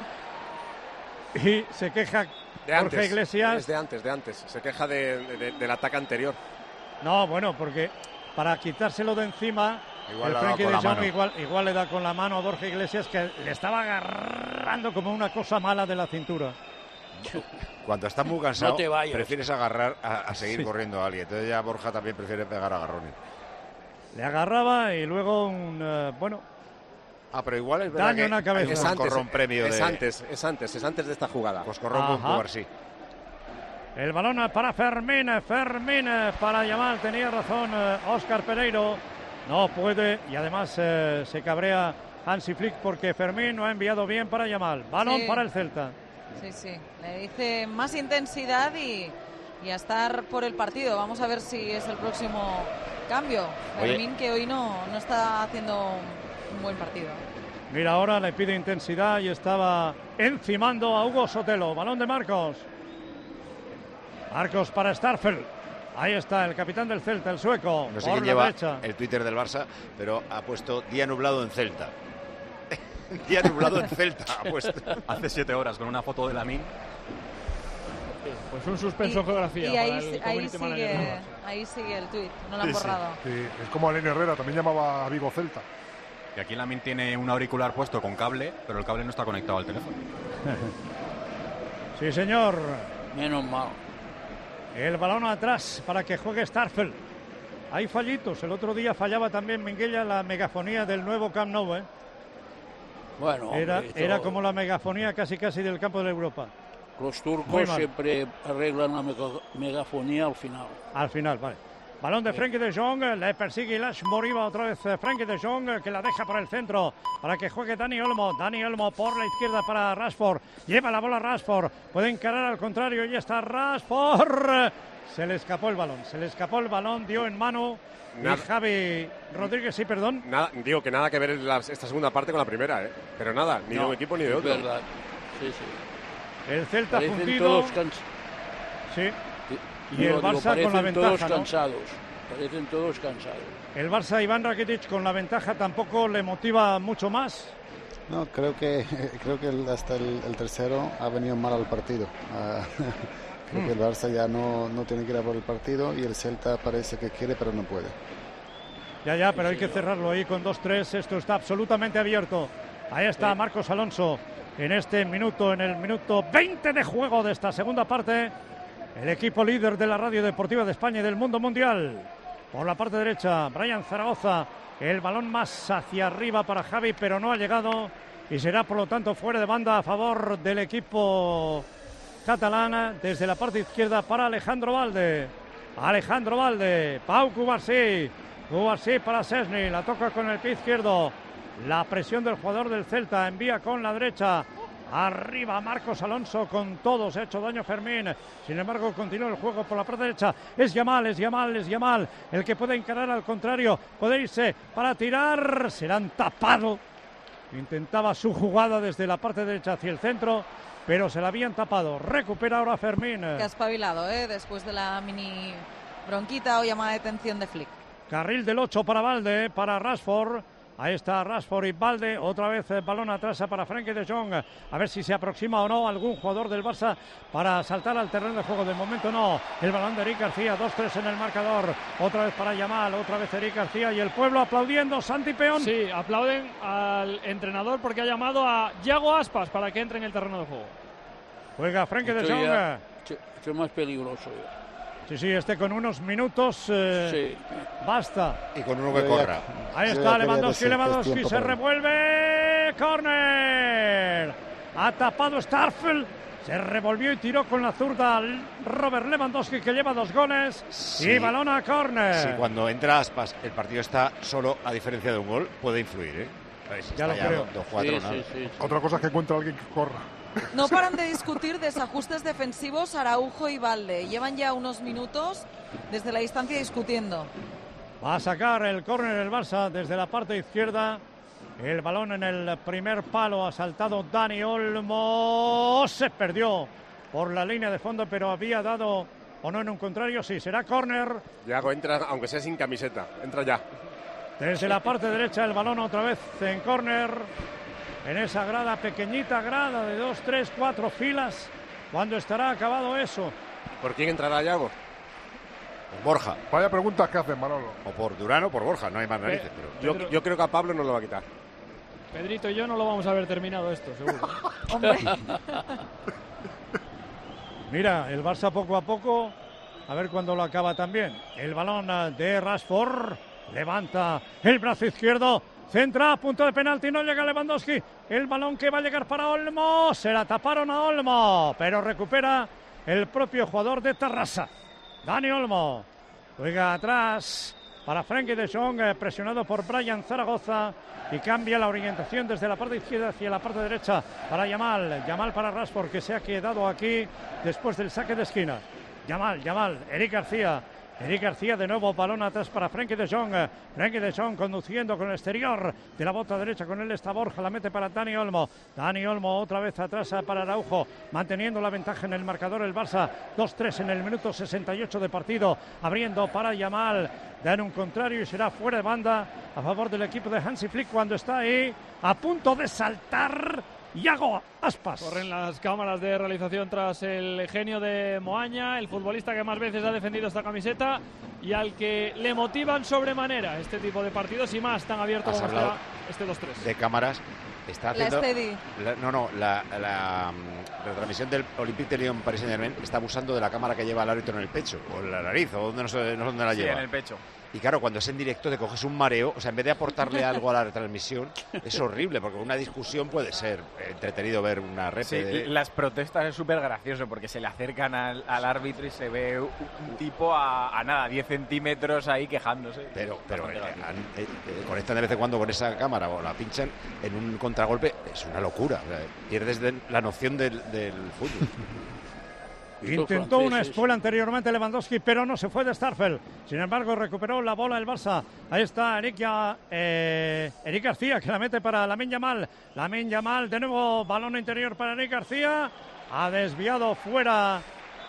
y se queja de antes, Borja Iglesias. Es de antes, de antes. Se queja de, de, del ataque anterior. No, bueno, porque para quitárselo de encima, igual el Frenkie de Jong igual, igual le da con la mano a Borja Iglesias, que le estaba agarrando como una cosa mala de la cintura. Cuando estás muy cansado, no prefieres agarrar a, a seguir sí. corriendo a alguien. Entonces ya Borja también prefiere pegar agarrones. Le agarraba y luego un uh, bueno. Ah, pero igual es verdad daño que en la cabeza. Es antes, un premio es de... antes, es antes, es antes de esta jugada. Coscorrón con jugar, sí. El balón para Fermín, Fermín para Yamal, tenía razón Óscar Pereiro. No puede y además eh, se cabrea Hansi Flick porque Fermín no ha enviado bien para Yamal. Balón sí. para el Celta. Sí, sí, le dice más intensidad y, y a estar por el partido. Vamos a ver si es el próximo cambio. Fermín, que hoy no, no está haciendo un buen partido. Mira, ahora le pide intensidad y estaba encimando a Hugo Sotelo. Balón de Marcos. Marcos para Starfel. Ahí está el capitán del Celta, el sueco. No sé por quién la lleva derecha. El Twitter del Barça, pero ha puesto día nublado en Celta. Día nublado en Celta, ha puesto. Hace siete horas con una foto de Lamine. Pues un suspenso y, geografía. Y ahí, para el ahí, sigue, ahí sigue el tuit, no lo han sí, borrado. Sí, sí. Es como Alenio Herrera, también llamaba a Vigo Celta. Y aquí Lamine tiene un auricular puesto con cable, pero el cable no está conectado al teléfono. Sí, señor. Menos mal. El balón atrás para que juegue Starfel. Hay fallitos. El otro día fallaba también Minguella la megafonía del nuevo Camp Nou, ¿eh? Bueno, era, hombre, era como la megafonía casi casi del campo de la Europa. Los turcos siempre arreglan la mega, megafonía al final. Al final, vale. Balón de Frenkie de Jong, le persigue Ilash Moriba otra vez Frenkie de Jong, que la deja por el centro para que juegue Dani Olmo. Dani Olmo por la izquierda para Rashford. Lleva la bola Rashford. Puede encarar al contrario y está Rashford. Se le escapó el balón, se le escapó el balón, dio en mano. Nada. Y Javi Rodríguez, sí, perdón. Nada, digo que nada que ver la, esta segunda parte con la primera, ¿eh? Pero nada, ni no, de un equipo ni de otro. Verdad. Sí, sí. El Celta Parecen fundido. Todos cans... Sí. Y el Barça digo, con la ventaja, todos ¿no? cansados, parecen todos cansados. El Barça, Iván Rakitic, con la ventaja tampoco le motiva mucho más. No, creo que creo que el, hasta el, el tercero ha venido mal al partido. Uh, creo mm. que el Barça ya no, no tiene que ir a por el partido y el Celta parece que quiere pero no puede. Ya, ya, pero hay que cerrarlo ahí con dos tres. Esto está absolutamente abierto. Ahí está Marcos Alonso en este minuto, en el minuto veinte de juego de esta segunda parte. El equipo líder de la Radio Deportiva de España y del mundo mundial. Por la parte derecha, Brian Zaragoza. El balón más hacia arriba para Javi, pero no ha llegado. Y será, por lo tanto, fuera de banda a favor del equipo catalán. Desde la parte izquierda para Alejandro Valde. Alejandro Valde. Pau Cubarsí. Cubarsí para Szczęsny. La toca con el pie izquierdo. La presión del jugador del Celta. Envía con la derecha. Arriba Marcos Alonso con todo, se ha hecho daño Fermín, sin embargo continúa el juego por la parte derecha, es Yamal, es Yamal, es Yamal, el que puede encarar al contrario, puede irse para tirar, serán tapado, intentaba su jugada desde la parte derecha hacia el centro, pero se la habían tapado, recupera ahora Fermín. Que ha espabilado, ¿eh? Después de la mini bronquita o llamada de atención de Flick. Carril del ocho para Valde, para Rashford. Ahí está Rashford y Valde, otra vez el balón atrás para Frenkie de Jong, a ver si se aproxima o no algún jugador del Barça para saltar al terreno de juego. De momento no, el balón de Eric García, dos tres en el marcador, otra vez para Yamal, otra vez Eric García y el pueblo aplaudiendo. Santi Peón. Sí, aplauden al entrenador porque ha llamado a Yago Aspas para que entre en el terreno de juego. Juega Frenkie de Jong. Esto es más peligroso ya. Sí, sí, este con unos minutos eh, sí. basta. Y con uno que corra. Ahí está Lewandowski, Lewandowski se revuelve. ¡Córner! Ha tapado Starfel. Se revolvió y tiró con la zurda Robert Lewandowski, que lleva dos goles. Sí. Y balón a córner. Sí, cuando entra Aspas, el partido está solo, a diferencia de un gol, puede influir, ¿eh? Si ya lo ya creo. dos cuatro, sí, sí, sí, sí. Otra cosa es que encuentre a alguien que corra. No paran de discutir desajustes defensivos Araujo y Valde. Llevan ya unos minutos desde la distancia discutiendo. Va a sacar el córner el Barça desde la parte izquierda. El balón en el primer palo. Ha saltado Dani Olmo. Se perdió por la línea de fondo, pero había dado o no en un contrario. Sí, será córner. Yago entra, aunque sea sin camiseta. Entra ya. Desde la parte derecha el balón otra vez en córner. En esa grada, pequeñita grada de dos, tres, cuatro filas. ¿Cuándo estará acabado eso? ¿Por quién entrará Yago? Por Borja. Vaya preguntas que hacen, Manolo. O por Durán o por Borja, no hay más narices. Pero... Yo, yo creo que a Pablo no lo va a quitar. Pedrito y yo no lo vamos a ver terminado esto, seguro. Hombre. Mira, el Barça poco a poco, a ver cuándo lo acaba también. El balón de Rashford, levanta el brazo izquierdo. Centra, punto de penalti, no llega Lewandowski. El balón que va a llegar para Olmo. Se la taparon a Olmo, pero recupera el propio jugador de Tarrasa. Dani Olmo. Juega atrás para Frenkie de Jong, presionado por Brian Zaragoza. Y cambia la orientación desde la parte izquierda hacia la parte derecha para Yamal. Yamal para Rashford, que se ha quedado aquí después del saque de esquina. Yamal, Yamal, Eric García. Eric García de nuevo, balón atrás para Frenkie de Jong. Frenkie de Jong conduciendo con el exterior de la bota derecha, con él está Borja, la mete para Dani Olmo. Dani Olmo otra vez atrás para Araujo, manteniendo la ventaja en el marcador el Barça. dos tres en el minuto sesenta y ocho de partido, abriendo para Yamal. Dan un contrario y será fuera de banda a favor del equipo de Hansi Flick cuando está ahí a punto de saltar Yago Aspas. Corren las cámaras de realización tras el genio de Moaña, el futbolista que más veces ha defendido esta camiseta y al que le motivan sobremanera este tipo de partidos y más tan abierto como está este dos tres. De cámaras está haciendo... La Steady. La, no, no, la, la, la retransmisión del Olympique de Lyon Paris Saint-Germain está abusando de la cámara que lleva el árbitro en el pecho, o en la nariz, o donde no sé, no sé dónde la sí, lleva. en el pecho. Y claro, cuando es en directo te coges un mareo, o sea, en vez de aportarle algo a la retransmisión, es horrible, porque una discusión puede ser entretenido ver una red. Sí, de... las protestas es súper gracioso, porque se le acercan al, al árbitro y se ve un, un tipo a, a nada, diez centímetros ahí quejándose. Pero, pero eh, han, eh, eh, conectan de vez en cuando con esa cámara o la pinchan en un contragolpe, es una locura, o sea, pierdes de, la noción del, del fútbol. Intentó una espuela anteriormente Lewandowski, pero no se fue de Starfel. Sin embargo, recuperó la bola el Barça. Ahí está Eric, eh, Eric García, que la mete para Lamine Yamal. Lamine Yamal, de nuevo balón interior para Eric García. Ha desviado fuera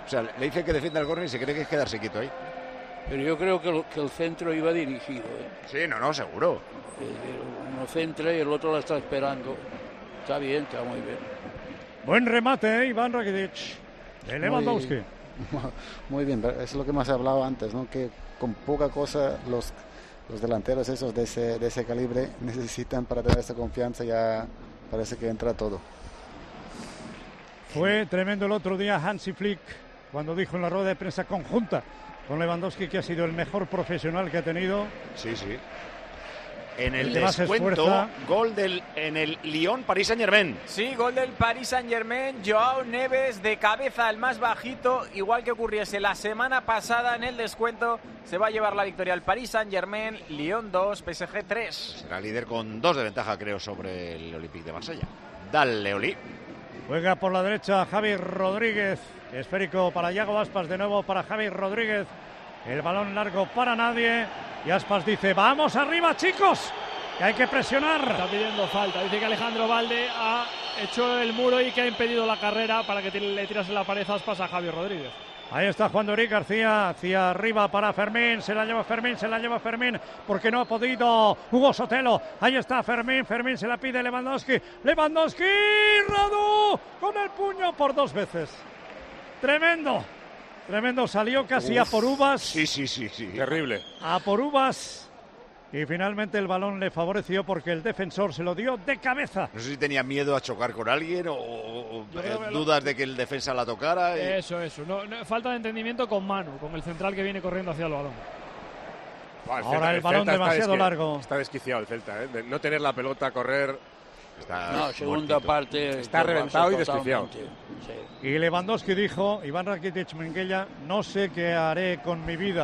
O sea, le dice que defienda el córner y se cree que es quedarse quieto ahí. Pero yo creo que el, que el centro iba dirigido. ¿eh? Sí, no, no, seguro. Uno centra y el otro la está esperando. Está bien, está muy bien. Buen remate, ¿eh? Iván Rakitic. De Lewandowski. Muy, muy bien, es lo que más he hablado antes, ¿no? Que con poca cosa los, los delanteros esos de ese, de ese calibre necesitan para tener esa confianza, ya parece que entra todo. Fue tremendo el otro día Hansi Flick cuando dijo en la rueda de prensa conjunta con Lewandowski que ha sido el mejor profesional que ha tenido. Sí, sí. En el, el descuento, gol del, en el Lyon Paris Saint-Germain. Sí, gol del Paris Saint-Germain, Joao Neves de cabeza, el más bajito, igual que ocurriese la semana pasada en el descuento, se va a llevar la victoria al Paris Saint-Germain, Lyon dos, P S G tres. Será líder con dos de ventaja, creo, sobre el Olympique de Marsella. Dale, Oli. Juega por la derecha Javi Rodríguez, esférico para Iago Aspas, de nuevo para Javi Rodríguez, el balón largo para nadie. Y Aspas dice, vamos arriba chicos, que hay que presionar. Está pidiendo falta, dice que Alejandro Valde ha hecho el muro y que ha impedido la carrera para que le tirase la pared Aspas a Javi Rodríguez. Ahí está Juan Doric García, hacia arriba para Fermín, se la lleva Fermín, se la lleva Fermín, porque no ha podido Hugo Sotelo. Ahí está Fermín, Fermín se la pide Lewandowski, Lewandowski, Radu, con el puño por dos veces. Tremendo. Tremendo, salió casi Uf, a por uvas. Sí, sí, sí, sí. Terrible. A por uvas. Y finalmente el balón le favoreció porque el defensor se lo dio de cabeza. No sé si tenía miedo a chocar con alguien o, o eh, dudas de que el defensa la tocara. Y... Eso, eso. No, no, falta de entendimiento con Manu, con el central que viene corriendo hacia el balón. Wow, el Ahora Celta, el, el balón demasiado largo. Está desquiciado el Celta, ¿eh? De no tener la pelota, correr. Está no, segunda mortito. parte. Está reventado y desquiciado. Sí. Y Lewandowski dijo, Iván Rakitic Minguella, no sé qué haré con mi vida.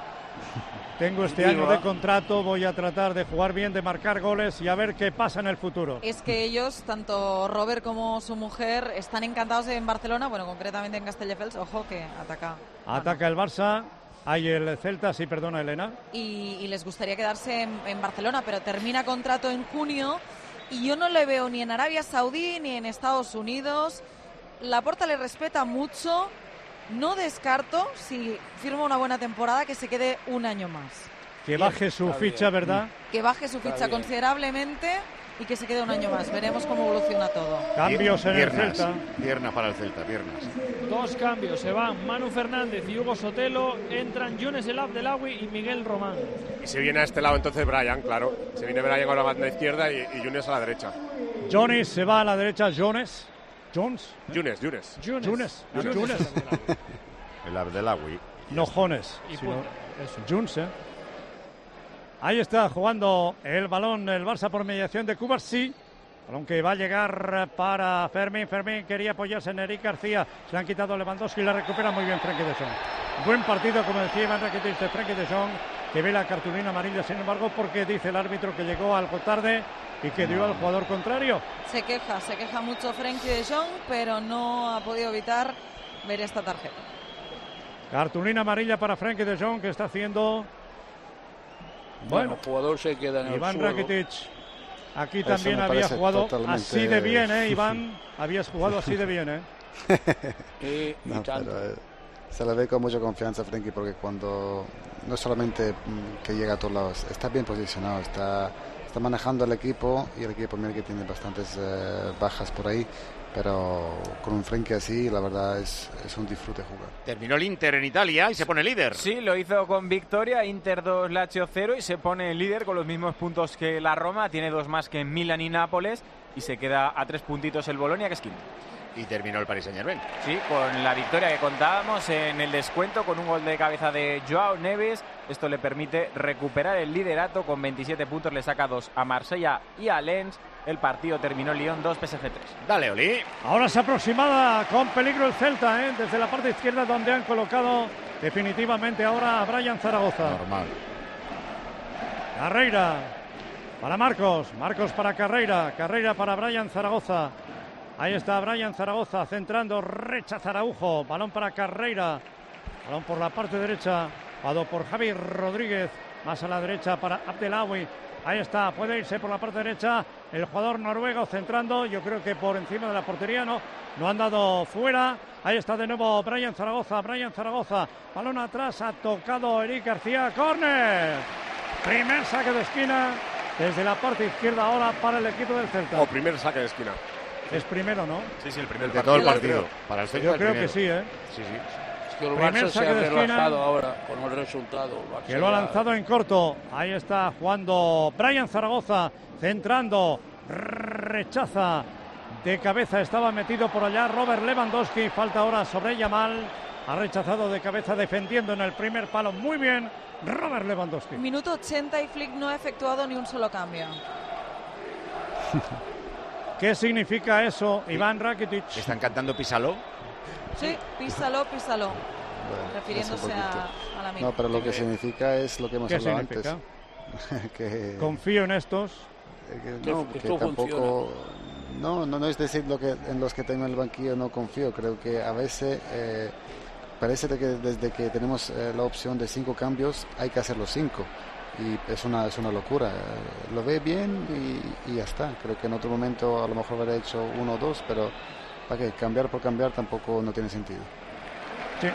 Tengo este año de contrato, voy a tratar de jugar bien, de marcar goles y a ver qué pasa en el futuro. Es que ellos, tanto Robert como su mujer, están encantados en Barcelona, bueno, concretamente en Castelldefels. Ojo que ataca. Ataca el Barça. Hay el Celta, sí, perdona, Elena. Y, y les gustaría quedarse en, en Barcelona, pero termina contrato en junio y yo no le veo ni en Arabia Saudí ni en Estados Unidos. Laporta le respeta mucho. No descarto, si firma una buena temporada, que se quede un año más. Que baje su ficha, ¿verdad? Que baje su ficha considerablemente y que se quede un año más. Veremos cómo evoluciona todo. Cambios en piernas, el Celta. Piernas para el Celta, piernas. Dos cambios, se van Manu Fernández y Hugo Sotelo. Entran Younes El Abdelawi y Miguel Román. Y se viene a este lado entonces Brian, claro. Se viene Brian con la banda izquierda y, y Younes a la derecha. Jones se va a la derecha, Jones. Jones. Younes, Younes. Younes. Younes. El Abdelawi. No Jones, sino Younes, ¿eh? Ahí está jugando el balón el Barça por mediación de Cubarsí. Balón que va a llegar para Fermín. Fermín quería apoyarse en Eric García. Se le han quitado Lewandowski y la recupera muy bien Frenkie de Jong. Buen partido, como decía Iván Rakitic, de Frenkie de Jong, que ve la cartulina amarilla, sin embargo, porque dice el árbitro que llegó algo tarde y que dio al jugador contrario. Se queja, se queja mucho Frenkie de Jong, pero no ha podido evitar ver esta tarjeta. Cartulina amarilla para Frenkie de Jong, que está haciendo... Bueno, el jugador se queda en el Iván suelo. Rakitic aquí también había jugado así de bien, ¿eh, Iván? Habías jugado así de bien, ¿eh? y, no, y tanto. Pero, eh, se le ve con mucha confianza a Frenkie porque cuando no solamente mm, que llega a todos lados, está bien posicionado, está, está manejando el equipo y el equipo mira que tiene bastantes eh, bajas por ahí. Pero con un Frenkie así, la verdad es, es un disfrute jugar. Terminó el Inter en Italia y se pone líder. Sí, lo hizo con victoria, Inter dos, Lazio cero y se pone líder con los mismos puntos que la Roma. Tiene dos más que Milan y Nápoles y se queda a tres puntitos el Bolonia, que es quinto. Y terminó el Paris Saint-Germain. Sí, con la victoria que contábamos en el descuento, con un gol de cabeza de Joao Neves. Esto le permite recuperar el liderato con veintisiete puntos, le saca dos a Marsella y a Lens. El partido terminó Lyon dos, P S G tres. Dale, Oli. Ahora se aproximaba con peligro el Celta, ¿eh? Desde la parte izquierda, donde han colocado definitivamente ahora a Brian Zaragoza. Normal. Carreira para Marcos, Marcos para Carreira, Carreira para Brian Zaragoza. Ahí está Brian Zaragoza centrando, rechaza Araujo, balón para Carreira, balón por la parte derecha, jugado por Javi Rodríguez, más a la derecha para Abdelawi. Ahí está, puede irse por la parte derecha el jugador noruego centrando, yo creo que por encima de la portería, no, no han dado fuera. Ahí está de nuevo Brian Zaragoza, Brian Zaragoza, balón atrás, ha tocado Eric García, córner. Primer saque de esquina desde la parte izquierda ahora para el equipo del Celta. O primer saque de esquina. Es primero, ¿no? Sí, sí, el primer de todo el partido. Para el Celta yo creo primero. que sí, ¿eh? Sí, sí. Es que el Barça se ha relajado ahora con el resultado. Que lo ha lanzado en corto. Ahí está jugando Brian Zaragoza, centrando, rechaza de cabeza, estaba metido por allá Robert Lewandowski, falta ahora sobre Yamal, ha rechazado de cabeza defendiendo en el primer palo, muy bien Robert Lewandowski. Minuto ochenta y Flick no ha efectuado ni un solo cambio. ¿Qué significa eso, Iván Rakitic? ¿Están cantando Písalo? Sí, písalo, písalo. Bueno, refiriéndose a, a la misma. No, pero lo que significa es lo que hemos ¿Qué hablado significa? antes. que, Confío en estos. Que, no, que, que tampoco... No, no, no es decir lo que en los que tengo en el banquillo no confío. Creo que a veces eh, parece que desde que tenemos eh, la opción de cinco cambios hay que hacer los cinco. Y es una, es una locura. Eh, lo ve bien y, y ya está. Creo que en otro momento a lo mejor habría hecho uno o dos, pero ¿para qué? Cambiar por cambiar tampoco no tiene sentido. Sí.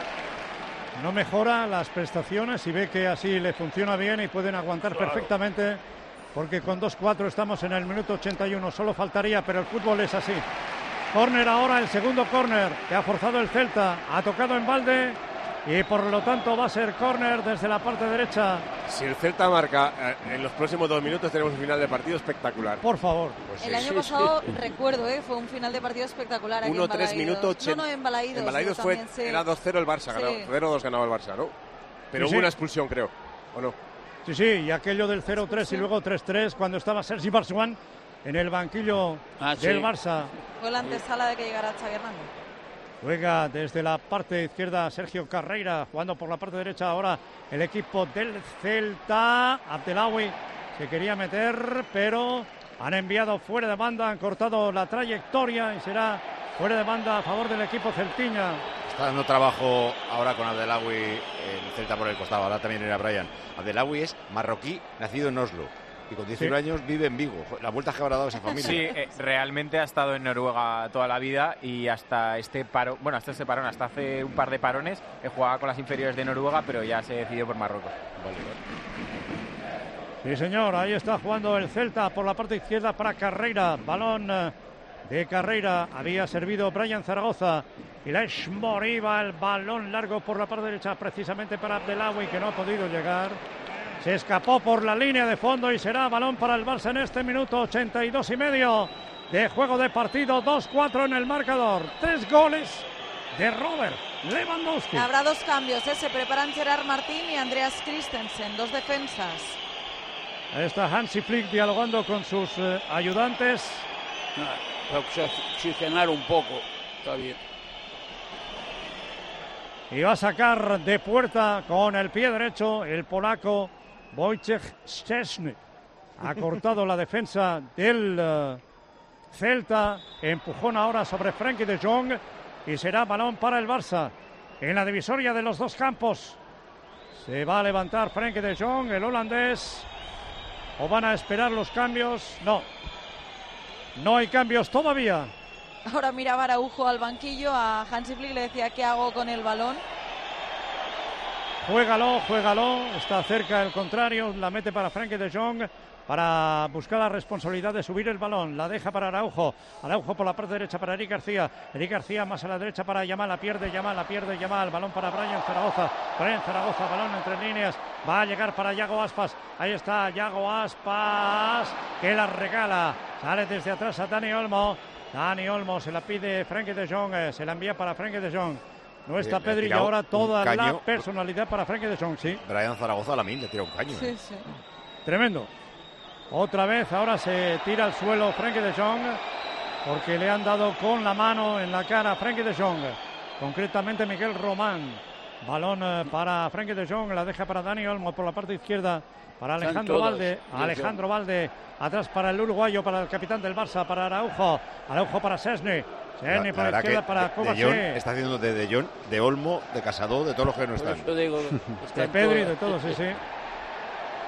No mejora las prestaciones y ve que así le funciona bien y pueden aguantar claro. perfectamente, porque con dos cuatro estamos en el minuto ochenta y uno, solo faltaría, pero el fútbol es así. Córner ahora, el segundo córner que ha forzado el Celta, ha tocado en balde y por lo tanto va a ser córner desde la parte derecha. Si el Celta marca eh, en los próximos dos minutos tenemos un final de partido espectacular. Por favor. Pues el sí. año pasado, sí. recuerdo, eh, fue un final de partido espectacular. uno tres minutos. No, no, en Balaídos. En Balaídos fue, también, sí. era dos cero el Barça, sí. cero dos ganaba el Barça, ¿no? Pero sí, hubo sí. una expulsión, creo, ¿o no? Sí, sí, y aquello del cero tres y luego tres tres cuando estaba Sergi Barjuan en el banquillo ah, del sí. Barça. Fue la antesala de que llegara Xavi Hernández. Juega desde la parte izquierda Sergio Carreira, jugando por la parte derecha ahora el equipo del Celta. Abdelawi se quería meter, pero han enviado fuera de banda, han cortado la trayectoria y será fuera de banda a favor del equipo celtiña. Está dando trabajo ahora con Abdelawi el Celta por el costado, ahora también era Brian. Abdelawi es marroquí, nacido en Oslo. Y con diecinueve sí. años vive en Vigo. La vuelta que habrá dado esa familia. Sí, eh, realmente ha estado en Noruega toda la vida y hasta este parón, bueno, hasta este parón, hasta hace un par de parones, he jugado con las inferiores de Noruega, pero ya se decidió por Marruecos. Vale, vale. Sí, señor, ahí está jugando el Celta por la parte izquierda para Carreira. Balón de Carreira, había servido Brian Zaragoza. Y Les Moriba, el balón largo por la parte derecha, precisamente para Abdelawi, que no ha podido llegar. Se escapó por la línea de fondo y será balón para el Barça en este minuto ochenta y dos y medio de juego de partido. dos cuatro en el marcador. Tres goles de Robert Lewandowski. Habrá dos cambios, ¿eh? Se preparan Gerard Martín y Andreas Christensen, dos defensas. Ahí está Hansi Flick dialogando con sus eh, ayudantes. No, oxigenar un poco, está bien. Y va a sacar de puerta con el pie derecho el polaco Wojciech Szczesny. Ha cortado la defensa del uh, Celta. Empujón ahora sobre Frenkie de Jong. Y será balón para el Barça. En la divisoria de los dos campos. Se va a levantar Frenkie de Jong, el holandés. ¿O van a esperar los cambios? No. No hay cambios todavía. Ahora miraba Araujo al banquillo. A Hansi Flick le decía qué hago con el balón. Juégalo, juégalo, está cerca el contrario, la mete para Frenkie de Jong para buscar la responsabilidad de subir el balón, la deja para Araujo, Araujo por la parte derecha para Eric García, Eric García más a la derecha para Yamal, la pierde Yamal, la pierde Yamal, balón para Brian Zaragoza, Brian Zaragoza, balón entre líneas, va a llegar para Yago Aspas, ahí está Yago Aspas, que la regala, sale desde atrás a Dani Olmo, Dani Olmo se la pide Frenkie de Jong, se la envía para Frenkie de Jong. No está Pedri y ahora toda la personalidad para Frenkie de Jong, sí. Brian Zaragoza a la mil le tira un caño. Sí, ¿eh? sí. Tremendo. Otra vez ahora se tira al suelo Frenkie de Jong porque le han dado con la mano en la cara a Frenkie de Jong. Concretamente Miguel Román. Balón para Frenkie de Jong, la deja para Dani Olmo por la parte izquierda. Para Alejandro Valde, Alejandro Valde, atrás para el uruguayo, para el capitán del Barça, para Araujo, Araujo para Szczesny, Szczesny por la izquierda para Kovacic. Está haciendo de De Jong, de Olmo, de Casado, de todos los que no están. De Pedri, de todos, sí, sí.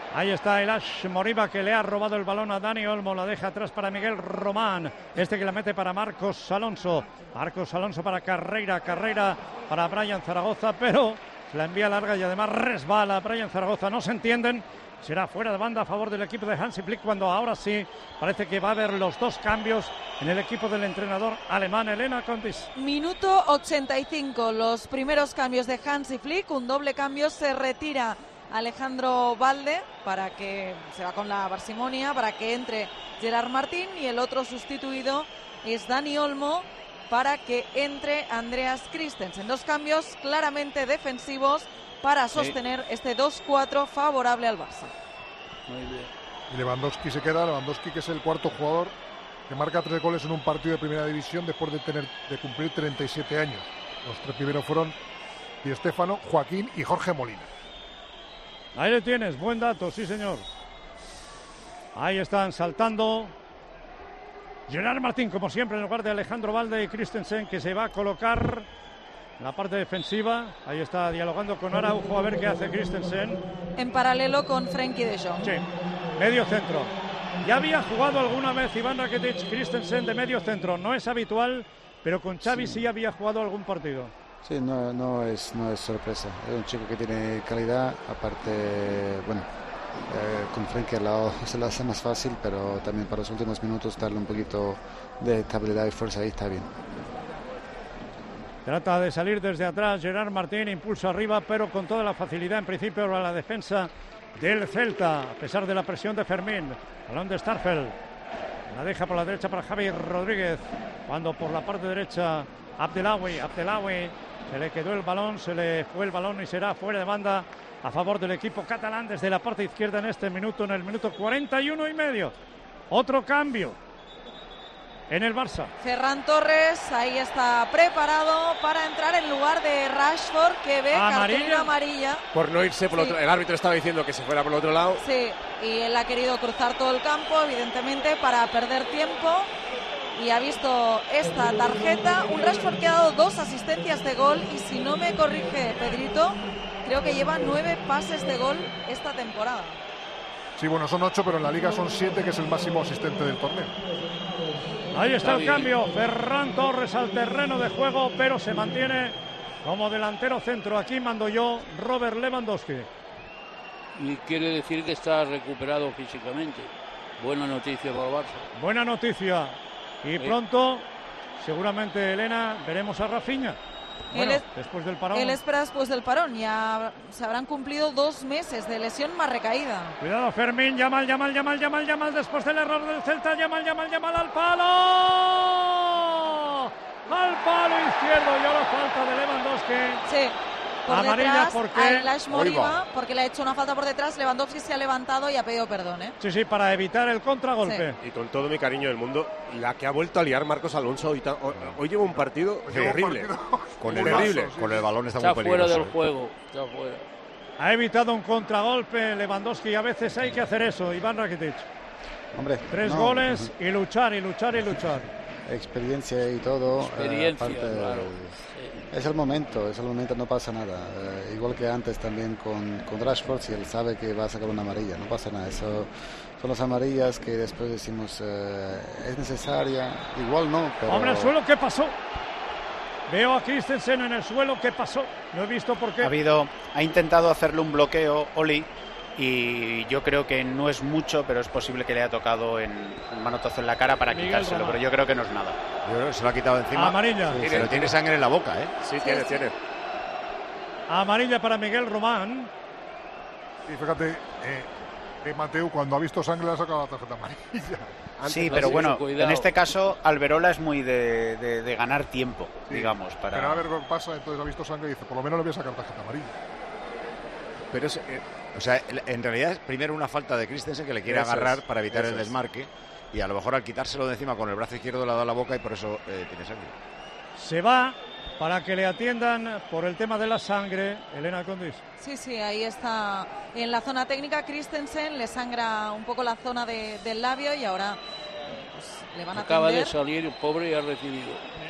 Ahí está el Ash Moriba, que le ha robado el balón a Dani Olmo. La deja atrás para Miguel Román. Este que la mete para Marcos Alonso. Marcos Alonso para Carreira. Carreira para Brian Zaragoza, pero se la envía larga y además resbala. Brian Zaragoza, no se entienden. Será fuera de banda a favor del equipo de Hansi Flick, cuando ahora sí parece que va a haber los dos cambios en el equipo del entrenador alemán, Elena Condis. Minuto ochenta y cinco, los primeros cambios de Hansi Flick. Un doble cambio, se retira Alejandro Balde, para que se va con la parsimonia, para que entre Gerard Martín, y el otro sustituido es Dani Olmo, para que entre Andreas Christensen. Dos cambios claramente defensivos para sostener sí. este dos cuatro favorable al Barça. Muy bien. Y Lewandowski se queda, Lewandowski que es el cuarto jugador que marca tres goles en un partido de primera división después de tener de cumplir treinta y siete años. Los tres primeros fueron Di Stéfano, Joaquín y Jorge Molina. Ahí le tienes, buen dato, sí señor. Ahí están saltando Gerard Martín, como siempre, en lugar de Alejandro Balde, y Christensen, que se va a colocar en la parte defensiva. Ahí está dialogando con Araujo, a ver qué hace Christensen. En paralelo con Frenkie de Jong. Sí, medio centro. Ya había jugado alguna vez Iván Rakitic Christensen de medio centro. No es habitual, pero con Xavi sí, sí había jugado algún partido. Sí, no, no, es, no es sorpresa. Es un chico que tiene calidad. Aparte, bueno, eh, con Frenkie al lado se lo hace más fácil, pero también para los últimos minutos darle un poquito de estabilidad y fuerza ahí está bien. Trata de salir desde atrás Gerard Martín, impulso arriba, pero con toda la facilidad en principio a la defensa del Celta, a pesar de la presión de Fermín. Balón de Starfel, la deja por la derecha para Javi Rodríguez, cuando por la parte derecha Abdelawi, Abdelawi, se le quedó el balón, se le fue el balón y será fuera de banda a favor del equipo catalán desde la parte izquierda en este minuto, en el minuto cuarenta y uno y medio. Otro cambio en el Barça. Ferran Torres, ahí está preparado para entrar en lugar de Rashford, que ve cartulina amarilla. Por no irse por sí. otro, el árbitro estaba diciendo que se fuera por el otro lado. Sí, y él ha querido cruzar todo el campo, evidentemente, para perder tiempo. Y ha visto esta tarjeta. Un Rashford que ha dado dos asistencias de gol. Y si no me corrige Pedrito, creo que lleva nueve pases de gol esta temporada. Sí, bueno, son ocho, pero en la Liga son siete, que es el máximo asistente del torneo. Ahí está el cambio, Ferran Torres al terreno de juego, pero se mantiene como delantero centro. Aquí mando yo, Robert Lewandowski. Y quiere decir que está recuperado físicamente. Buena noticia para el Barça. Buena noticia. Y sí. pronto, seguramente, Elena, veremos a Rafinha. Bueno, él es, después del parón. Él espera después del parón. Ya se habrán cumplido dos meses de lesión más recaída. Cuidado, Fermín. Yamal, Yamal, Yamal, Yamal, Yamal. Después del error del Celta. Yamal, Yamal, Yamal al palo. Al palo izquierdo. Y ahora falta de Lewandowski. Sí. Por amarilla detrás, porque a Lash Moriba, porque le ha hecho una falta por detrás. Lewandowski se ha levantado y ha pedido perdón, ¿eh? Sí, sí, para evitar el contragolpe. Sí. Y con todo mi cariño del mundo, la que ha vuelto a liar Marcos Alonso hoy, hoy, hoy lleva un partido sí, terrible. Un partido. Con, el, terrible. Con el balón está, está muy peligroso. Fuera del juego, está fuera. Ha evitado un contragolpe Lewandowski, y a veces hay que hacer eso. Iván Rakitic. Hombre, tres no. goles y luchar y luchar y luchar. Experiencia y todo. Experiencia, eh, aparte, claro. Es el momento, es el momento, no pasa nada. Eh, igual que antes también con, con Rashford, si él sabe que va a sacar una amarilla, no pasa nada. Eso son las amarillas que después decimos eh, es necesaria, igual no. Pero... Hombre, el suelo, ¿qué pasó? Veo a Christensen en el suelo, ¿qué pasó? No he visto por qué. Ha habido, ha intentado hacerle un bloqueo, Oli, y yo creo que no es mucho, pero es posible que le haya tocado en un manotazo en la cara para Miguel quitárselo, Román. Pero yo creo que no es nada. Yo creo que se lo ha quitado encima. Amarilla. Sí, pero tiene sangre en la boca, ¿eh? Sí, tiene, sí. tiene. Amarilla para Miguel Román. Y fíjate, eh, eh, Mateu, cuando ha visto sangre le ha sacado la tarjeta amarilla. Antes sí, pero bueno, cuidado. En este caso Alberola es muy de, de, de ganar tiempo, sí, digamos. Para... Pero a ver qué pasa, entonces ha visto sangre y dice, por lo menos le voy a sacar tarjeta amarilla. Pero es, eh, o sea, en realidad es primero una falta de Christensen que le quiere eso agarrar es, para evitar el desmarque es. Y a lo mejor al quitárselo de encima con el brazo izquierdo le ha dado la boca y por eso eh, tiene sangre. Se va para que le atiendan por el tema de la sangre, Elena Condis. Sí, sí, ahí está en la zona técnica. Christensen le sangra un poco la zona de, del labio y ahora pues, le van a Acaba atender. de salir, el pobre, y ha recibido.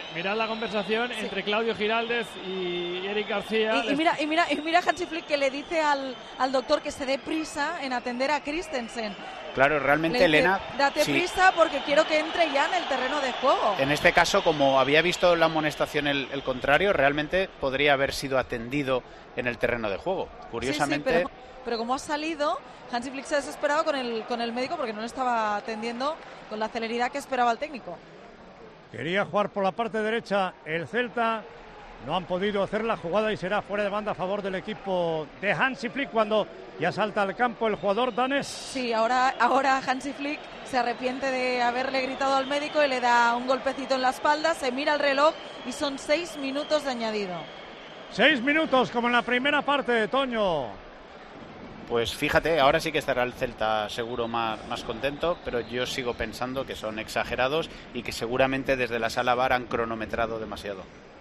Mirad la conversación sí. entre Claudio Giraldez y Eric García. Y, y, mira, y, mira, y mira Hansi Flick que le dice al, al doctor que se dé prisa en atender a Christensen. Claro, realmente, dice, Elena... Date sí. prisa porque quiero que entre ya en el terreno de juego. En este caso, como había visto la amonestación el, el contrario, realmente podría haber sido atendido en el terreno de juego. Curiosamente... Sí, sí, pero, pero como ha salido, Hansi Flick se ha desesperado con el, con el médico porque no le estaba atendiendo con la celeridad que esperaba el técnico. Quería jugar por la parte derecha el Celta. No han podido hacer la jugada y será fuera de banda a favor del equipo de Hansi Flick cuando ya salta al campo el jugador danés. Sí, ahora, ahora Hansi Flick se arrepiente de haberle gritado al médico y le da un golpecito en la espalda, se mira el reloj y son seis minutos de añadido. Seis minutos como en la primera parte, Toño. Pues fíjate, ahora sí que estará el Celta seguro más, más contento, pero yo sigo pensando que son exagerados y que seguramente desde la sala V A R han cronometrado demasiado.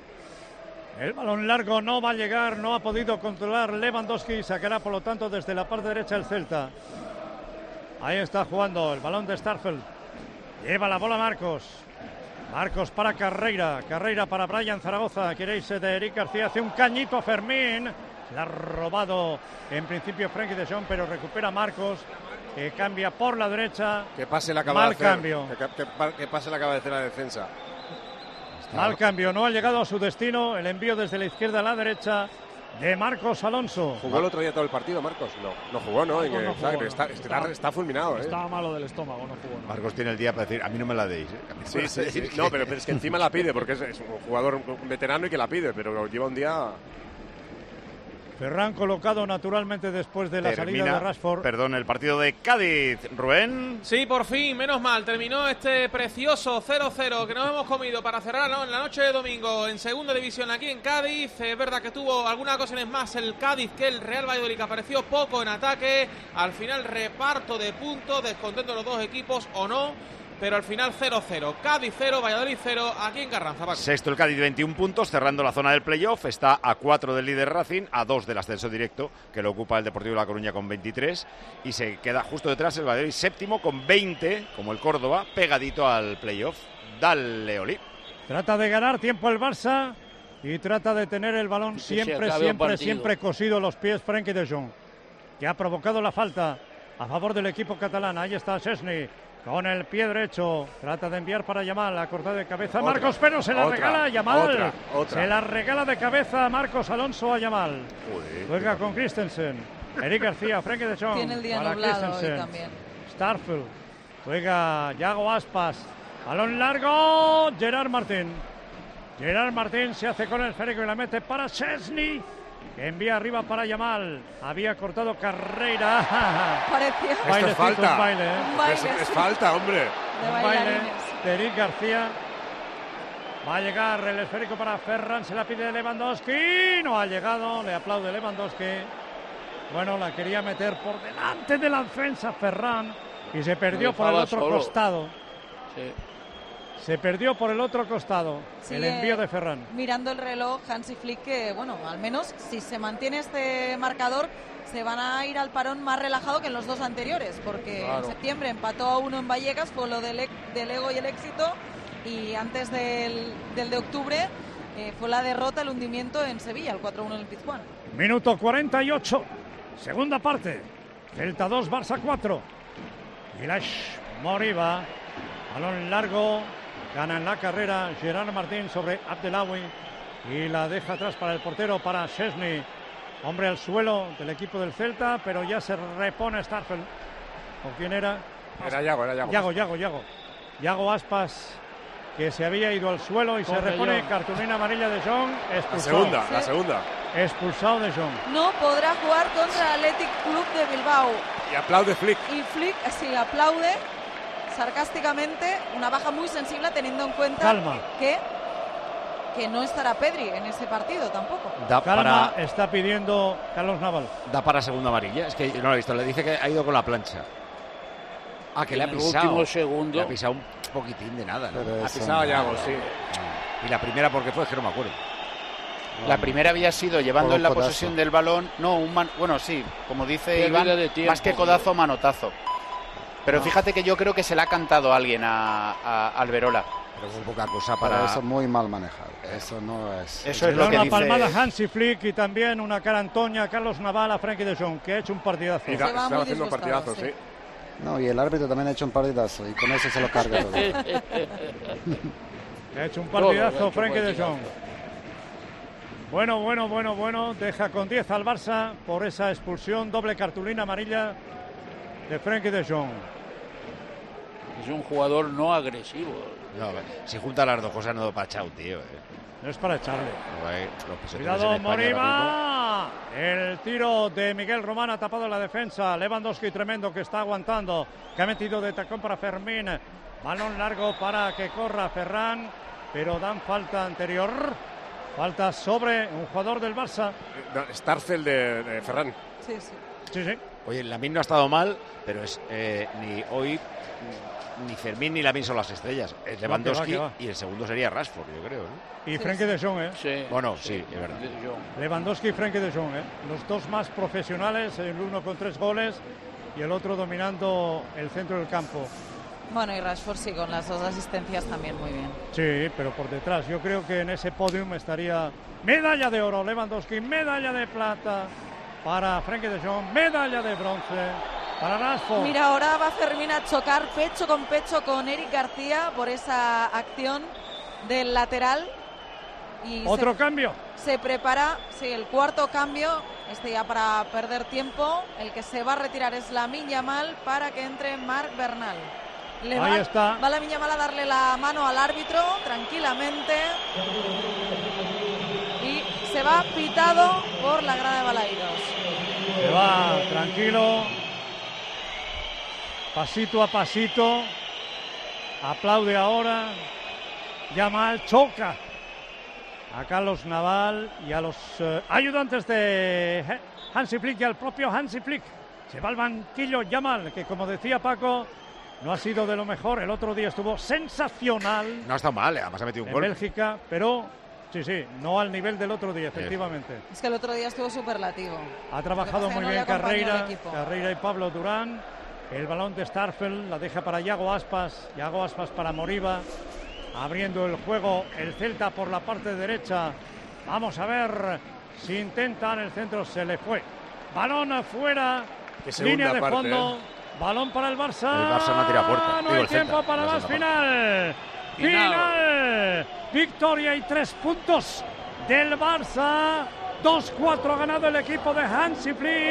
El balón largo no va a llegar, no ha podido controlar Lewandowski y sacará por lo tanto desde la parte derecha el Celta. Ahí está jugando el balón de Starfelt. Lleva la bola Marcos. Marcos para Carreira. Carreira para Brian Zaragoza. Queréis de Eric García. Hace un cañito a Fermín. Le ha robado en principio Frenkie de Jong, pero recupera Marcos. Que cambia por la derecha. Que pase la acaba Mal de hacer. cambio. Que, que, que pase la acaba de hacer la defensa. Mal cambio, no ha llegado a su destino. El envío desde la izquierda a la derecha de Marcos Alonso. ¿Jugó el otro día todo el partido, Marcos? No, no jugó, ¿no? Marcos no jugó, no. Está, está, está fulminado, ¿eh? Estaba malo del estómago, no jugó. No. Marcos tiene el día para decir, a mí no me la deis. ¿eh? No sí, me sí, la sí. deis. No, pero, pero es que encima la pide, porque es, es un jugador veterano y que la pide, pero lleva un día... Ferran colocado naturalmente después de la Termina, salida de Rashford. Perdón, el partido de Cádiz. Rubén. Sí, por fin, menos mal. Terminó este precioso cero cero que nos hemos comido para cerrar, ¿no?, en la noche de domingo en segunda división aquí en Cádiz. Es verdad que tuvo algunas ocasiones más el Cádiz que el Real Valladolid, que apareció poco en ataque. Al final reparto de puntos, descontento de los dos equipos o no. Pero al final cero cero. Cádiz cero, Valladolid cero, aquí en Carranza. Paco. Sexto el Cádiz, veintiún puntos, cerrando la zona del playoff. Está a cuatro del líder Racing, a dos del ascenso directo, que lo ocupa el Deportivo de La Coruña con veintitrés. Y se queda justo detrás el Valladolid séptimo con veinte, como el Córdoba, pegadito al playoff. Dale, Oli. Trata de ganar tiempo el Barça y trata de tener el balón siempre, siempre, siempre cosido a los pies Frenkie de Jong, que ha provocado la falta a favor del equipo catalán. Ahí está Szczesny. Con el pie derecho, trata de enviar para Yamal, la cortada de cabeza otra, Marcos, pero se la otra, regala a Yamal. Otra, otra. Se la regala de cabeza Marcos Alonso a Yamal. Joder, juega con Christensen. Eric García, Frenkie de Jong. Tiene el día nublado hoy también. Starfelt. Juega Yago Aspas. Balón largo, Gerard Martín. Gerard Martín se hace con el esférico y la mete para Szczesny, que envía arriba para Yamal. Había cortado Carreira. Parecía. Esto es falta. Baile, ¿eh? Baile, es, es sí. falta, hombre. De baile bailarines. de Eric García. Va a llegar el esférico para Ferran. Se la pide Lewandowski. No ha llegado. Le aplaude Lewandowski. Bueno, la quería meter por delante de la defensa Ferran. Y se perdió por el otro solo. costado. Sí. Se perdió por el otro costado. Sigue el envío de Ferran. Mirando el reloj, Hansi Flick, que bueno, al menos si se mantiene este marcador, se van a ir al parón más relajado que en los dos anteriores, porque claro, en septiembre empató a uno en Vallecas, fue lo del, del ego y el éxito, y antes del, del de octubre eh, fue la derrota, el hundimiento en Sevilla, el cuatro uno en el Pizjuán. Minuto cuarenta y ocho, segunda parte. Celta dos, Barça cuatro. Gilash Moriba, balón largo. Gana en la carrera Gerard Martín sobre Abdelawi y la deja atrás para el portero, para Szczesny. Hombre al suelo del equipo del Celta, pero ya se repone Starfelt. ¿Con quién era? Era Yago, era Yago. Yago, Yago, Yago. Yago Aspas, que se había ido al suelo y Con se repone. Jong. Cartulina amarilla de Jong. Expulsado. La segunda, ¿Sí? la segunda. Expulsado de Jong. No podrá jugar contra el Athletic Club de Bilbao. Y aplaude Flick. Y Flick, sí, aplaude sarcásticamente, una baja muy sensible teniendo en cuenta Calma. que que no estará Pedri en ese partido tampoco. Da Calma, para... está pidiendo Carlos Naval. Da para segunda amarilla, es que no lo he visto, le dice que ha ido con la plancha. Ah, que en le ha pisado. El último segundo. Le ha pisado un poquitín de nada, ¿no? Ha pisado a Yago, sí. Y la primera porque fue, es que no me acuerdo. La primera había sido llevando en la codazo. posesión del balón, no, un man... bueno, sí, como dice Iván, tiempo, más que codazo, manotazo. Pero fíjate que yo creo que se le ha cantado a alguien a, a Alberola. Pero muy poca cosa para... para... Eso muy mal manejado. Eso no es... Eso es lo que una dice... palmada Hansi Flick y también una cara Antonia a Carlos Naval, a Frankie de Jong, que ha hecho un partidazo. Y da, estaba haciendo un partidazo, sí. sí. No, y el árbitro también ha hecho un partidazo y con eso se lo carga todo. Ha hecho un partidazo no, Frankie de Jong. Bueno, bueno, bueno, bueno. Deja con diez al Barça por esa expulsión. Doble cartulina amarilla de Frankie de Jong. Es un jugador no agresivo. No, si junta las dos cosas no da para echar, tío. Eh. No es para echarle. No, Cuidado, Moriba. El tiro de Miguel Román ha tapado la defensa. Lewandowski tremendo que está aguantando. Que ha metido de tacón para Fermín. Balón largo para que corra Ferran. Pero dan falta anterior. Falta sobre un jugador del Barça. Starcel de, de Ferran. Sí, sí. Sí, sí. Oye, Lamine no ha estado mal, pero es eh, ni hoy ni Fermín ni Lamine son las estrellas. Es Lewandowski no, que va, que va. Y el segundo sería Rashford, yo creo, ¿no? Y Frenkie de Jong, ¿eh? Sí. Bueno, sí, es verdad. Lewandowski y Frenkie de Jong, ¿eh? Los dos más profesionales, el uno con tres goles y el otro dominando el centro del campo. Bueno, y Rashford sí, con las dos asistencias también muy bien. Sí, pero por detrás. Yo creo que en ese podium estaría medalla de oro Lewandowski, medalla de plata para Frenkie de Jong, medalla de bronce para Rashford. Mira, ahora va Fermín a chocar pecho con pecho con Eric García por esa acción del lateral. Y Otro se, cambio. Se prepara, sí, el cuarto cambio, este ya para perder tiempo. El que se va a retirar es Lamine Yamal para que entre Marc Bernal. Le Ahí va, está. Va Lamine Yamal a darle la mano al árbitro tranquilamente. Y se va pitado por la grada de Balaidos. Se va tranquilo. Pasito a pasito. Aplaude ahora. Yamal choca a Carlos Naval y a los eh, ayudantes de Hansi Flick y al propio Hansi Flick. Se va al banquillo Yamal, que como decía Paco, no ha sido de lo mejor. El otro día estuvo sensacional. No ha estado mal, además ha metido un en gol. En Bélgica, pero sí, sí, no al nivel del otro día, efectivamente. Es que el otro día estuvo superlativo. Ha trabajado muy no bien Carreira, Carreira y Pablo Durán. El balón de Starfel la deja para Iago Aspas, Iago Aspas para Moriba. Abriendo el juego el Celta por la parte derecha. Vamos a ver si intentan. El centro se le fue. Balón afuera. Línea de parte, fondo. ¿eh? Balón para el Barça. El Barça no ha tirado puerta. No Digo, hay tiempo Celta, para no más. Final. Final. Final. Victoria y tres puntos del Barça. dos cuatro ha ganado el equipo de Hansi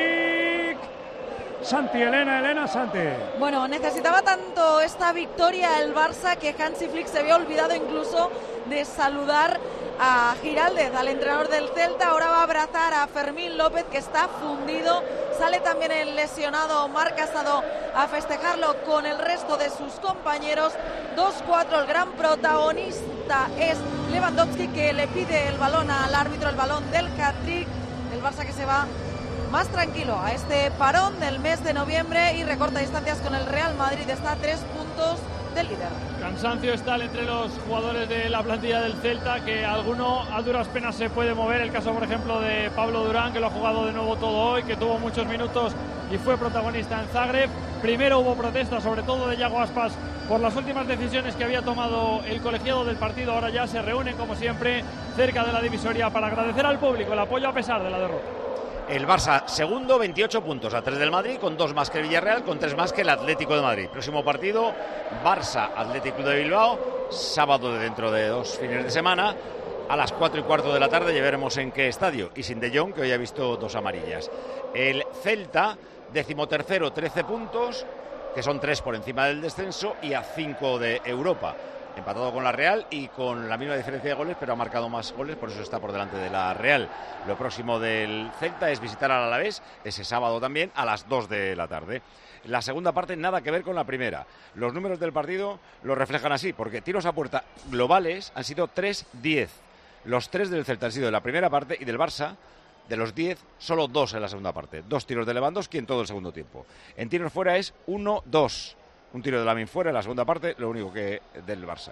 Flick. Santi, Elena, Elena, Santi. Bueno, necesitaba tanto esta victoria el Barça que Hansi Flick se había olvidado incluso de saludar a Giraldez, al entrenador del Celta. Ahora va a abrazar a Fermín López, que está fundido. Sale también el lesionado Marc Casado a festejarlo con el resto de sus compañeros. dos cuatro, el gran protagonista es Lewandowski, que le pide el balón al árbitro, el balón del hat-trick. El Barça que se va más tranquilo a este parón del mes de noviembre y recorta distancias con el Real Madrid. Está a tres puntos del líder. Cansancio está entre los jugadores de la plantilla del Celta, que alguno a duras penas se puede mover. El caso, por ejemplo, de Pablo Durán, que lo ha jugado de nuevo todo hoy, que tuvo muchos minutos y fue protagonista en Zagreb. Primero hubo protestas, sobre todo de Iago Aspas, por las últimas decisiones que había tomado el colegiado del partido. Ahora ya se reúnen, como siempre, cerca de la divisoria para agradecer al público el apoyo a pesar de la derrota. El Barça segundo, veintiocho puntos, a tres del Madrid, con dos más que el Villarreal, con tres más que el Atlético de Madrid. Próximo partido, Barça-Atlético de Bilbao, sábado de dentro de dos fines de semana, a las cuatro y cuarto de la tarde. Ya veremos en qué estadio, y sin De Jong, que hoy ha visto dos amarillas. El Celta, decimotercero, trece puntos, que son tres por encima del descenso y a cinco de Europa. Empatado con la Real y con la misma diferencia de goles, pero ha marcado más goles, por eso está por delante de la Real. Lo próximo del Celta es visitar al Alavés, ese sábado también, a las dos de la tarde. La segunda parte nada que ver con la primera. Los números del partido lo reflejan así, porque tiros a puerta globales han sido tres diez. Los tres del Celta han sido de la primera parte, y del Barça, de los diez, solo dos en la segunda parte. Dos tiros de Lewandowski en todo el segundo tiempo. En tiros fuera es uno dos. Un tiro de Lamine fuera en la segunda parte, lo único que del Barça.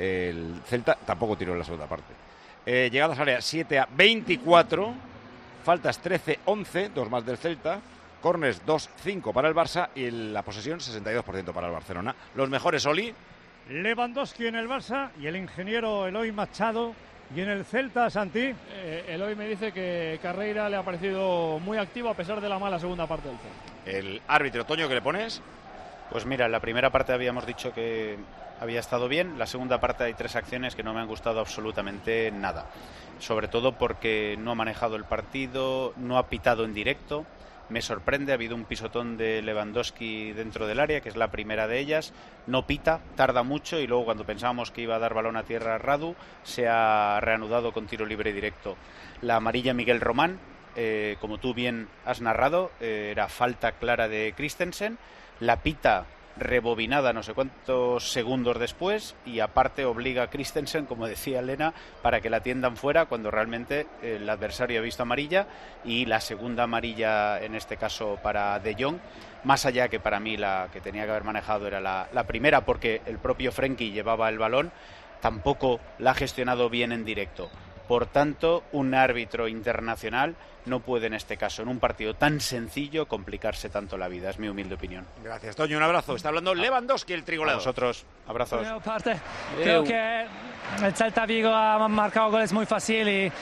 El Celta tampoco tiró en la segunda parte. Eh, llegadas al área siete a veinticuatro, faltas trece once, dos más del Celta, córners dos cinco para el Barça y la posesión sesenta y dos por ciento para el Barcelona. Los mejores, Oli. Lewandowski en el Barça y el ingeniero Eloy Machado. ¿Y en el Celta, Santi? Eh, Eloy me dice que Carreira le ha parecido muy activo a pesar de la mala segunda parte del Celta. El árbitro, Toño, ¿qué le pones? Pues mira, en la primera parte habíamos dicho que había estado bien. La segunda parte hay tres acciones que no me han gustado absolutamente nada. Sobre todo porque no ha manejado el partido, no ha pitado en directo. Me sorprende, ha habido un pisotón de Lewandowski dentro del área, que es la primera de ellas. No pita, tarda mucho y luego cuando pensábamos que iba a dar balón a tierra a Radu, se ha reanudado con tiro libre directo. La amarilla Miguel Román, eh, como tú bien has narrado, eh, era falta clara de Christensen. La pita rebobinada no sé cuántos segundos después y aparte obliga a Christensen, como decía Elena, para que la tiendan fuera cuando realmente el adversario ha visto amarilla, y la segunda amarilla en este caso para De Jong, más allá que para mí la que tenía que haber manejado era la, la primera, porque el propio Frenkie llevaba el balón, tampoco la ha gestionado bien en directo. Por tanto, un árbitro internacional no puede en este caso, en un partido tan sencillo, complicarse tanto la vida. Es mi humilde opinión. Gracias, Toño. Un abrazo. Está hablando Lewandowski, el trigoleador. A vosotros. Abrazos. Primera parte, creo que el Celta Vigo ha marcado goles muy fácil y,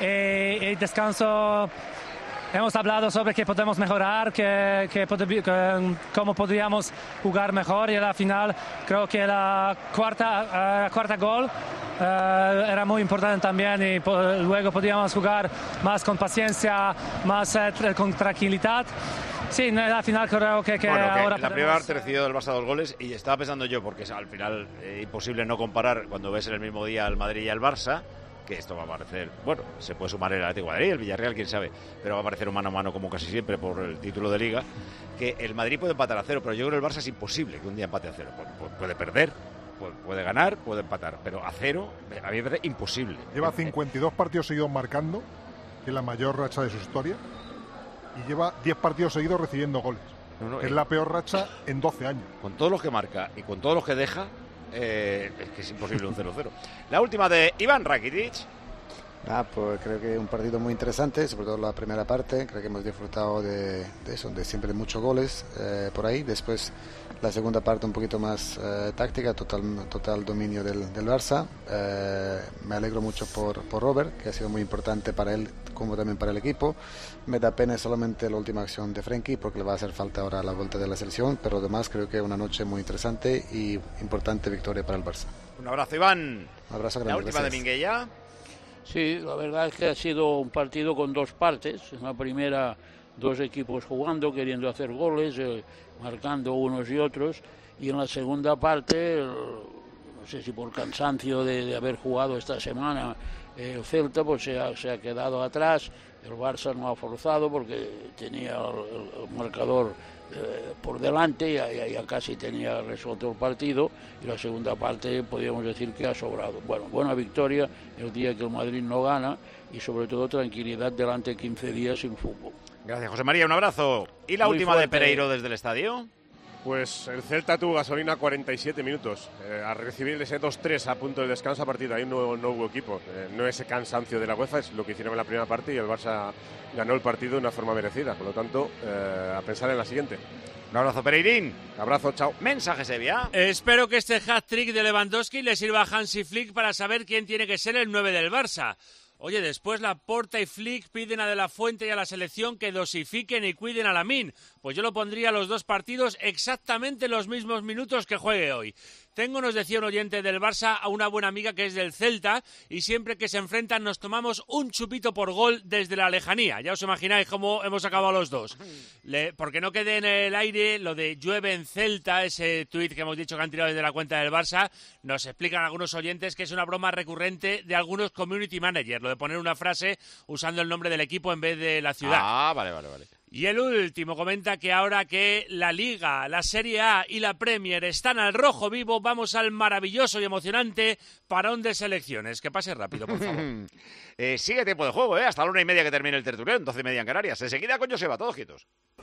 y, y descanso. Hemos hablado sobre que podemos mejorar, que, que, que cómo podríamos jugar mejor, y a la final creo que la cuarta, uh, cuarta gol uh, era muy importante también, y po luego podríamos jugar más con paciencia, más uh, con tranquilidad. Sí, en la final creo que, que bueno, que ahora en la podemos... primera parte recibido del Barça dos goles, y estaba pensando yo, porque es al final eh, imposible no comparar cuando ves en el mismo día al Madrid y al Barça, que esto va a parecer, bueno, se puede sumar el Atlético de Madrid, el Villarreal, quién sabe, pero va a parecer un mano a mano como casi siempre por el título de Liga, que el Madrid puede empatar a cero, pero yo creo que el Barça es imposible que un día empate a cero. Pu puede perder, puede, puede ganar, puede empatar, pero a cero a mí me parece imposible. Lleva cincuenta y dos partidos seguidos marcando, que es la mayor racha de su historia, y lleva diez partidos seguidos recibiendo goles. No, no, es eh, la peor racha en doce años. Con todos los que marca y con todos los que deja, Eh, es que es imposible un cero cero. La última de Iván Rakitic. Ah, pues creo que es un partido muy interesante, sobre todo la primera parte. Creo que hemos disfrutado de, de eso, de siempre muchos goles eh, por ahí. Después la segunda parte un poquito más eh, táctica, total, total dominio del, del Barça. Eh, me alegro mucho por, por Robert, que ha sido muy importante para él como también para el equipo. Me da pena solamente la última acción de Frenkie, porque le va a hacer falta ahora a la vuelta de la selección, pero además creo que es una noche muy interesante y importante victoria para el Barça. Un abrazo, Iván. Un abrazo grande. La última gracias. de Minguella. Sí, la verdad es que ha sido un partido con dos partes. En la primera, dos equipos jugando, queriendo hacer goles, eh, marcando unos y otros. Y en la segunda parte, eh, no sé si por cansancio de, de haber jugado esta semana, eh, el Celta pues se ha, se ha quedado atrás. El Barça no ha forzado porque tenía el, el marcador eh, por delante, y ya, ya casi tenía resuelto el partido, y la segunda parte podríamos decir que ha sobrado. Bueno, buena victoria el día que el Madrid no gana, y sobre todo tranquilidad delante quince días sin fútbol. Gracias, José María, un abrazo. ¿Y la Muy última fuerte. de Pereiro desde el estadio? Pues el Celta tuvo gasolina cuarenta y siete minutos. Eh, al recibir ese dos tres a punto del descanso, a partir de ahí no, no hubo equipo. Eh, no ese cansancio de la UEFA, es lo que hicieron en la primera parte, y el Barça ganó el partido de una forma merecida. Por lo tanto, eh, a pensar en la siguiente. Un abrazo, Pereirín. Abrazo, chao. Mensaje, Sevilla. Espero que este hat-trick de Lewandowski le sirva a Hansi Flick para saber quién tiene que ser el nueve del Barça. Oye, después Laporta y Flick piden a De La Fuente y a la selección que dosifiquen y cuiden a Lamine. Pues yo lo pondría a los dos partidos exactamente los mismos minutos que juegue hoy. Tengo, nos decía un oyente del Barça, a una buena amiga que es del Celta, y siempre que se enfrentan nos tomamos un chupito por gol desde la lejanía. Ya os imagináis cómo hemos acabado los dos. Le, porque no quede en el aire lo de llueve en Celta, ese tuit que hemos dicho que han tirado desde la cuenta del Barça. Nos explican algunos oyentes que es una broma recurrente de algunos community managers, lo de poner una frase usando el nombre del equipo en vez de la ciudad. Ah, vale, vale, vale. Y el último comenta que ahora que la Liga, la Serie A y la Premier están al rojo vivo, vamos al maravilloso y emocionante parón de selecciones. Que pase rápido, por favor. eh, sigue tiempo de juego, ¿eh? Hasta la una y media que termine el tertulión, doce y media en Canarias. Enseguida, coño, se va, todos quietos.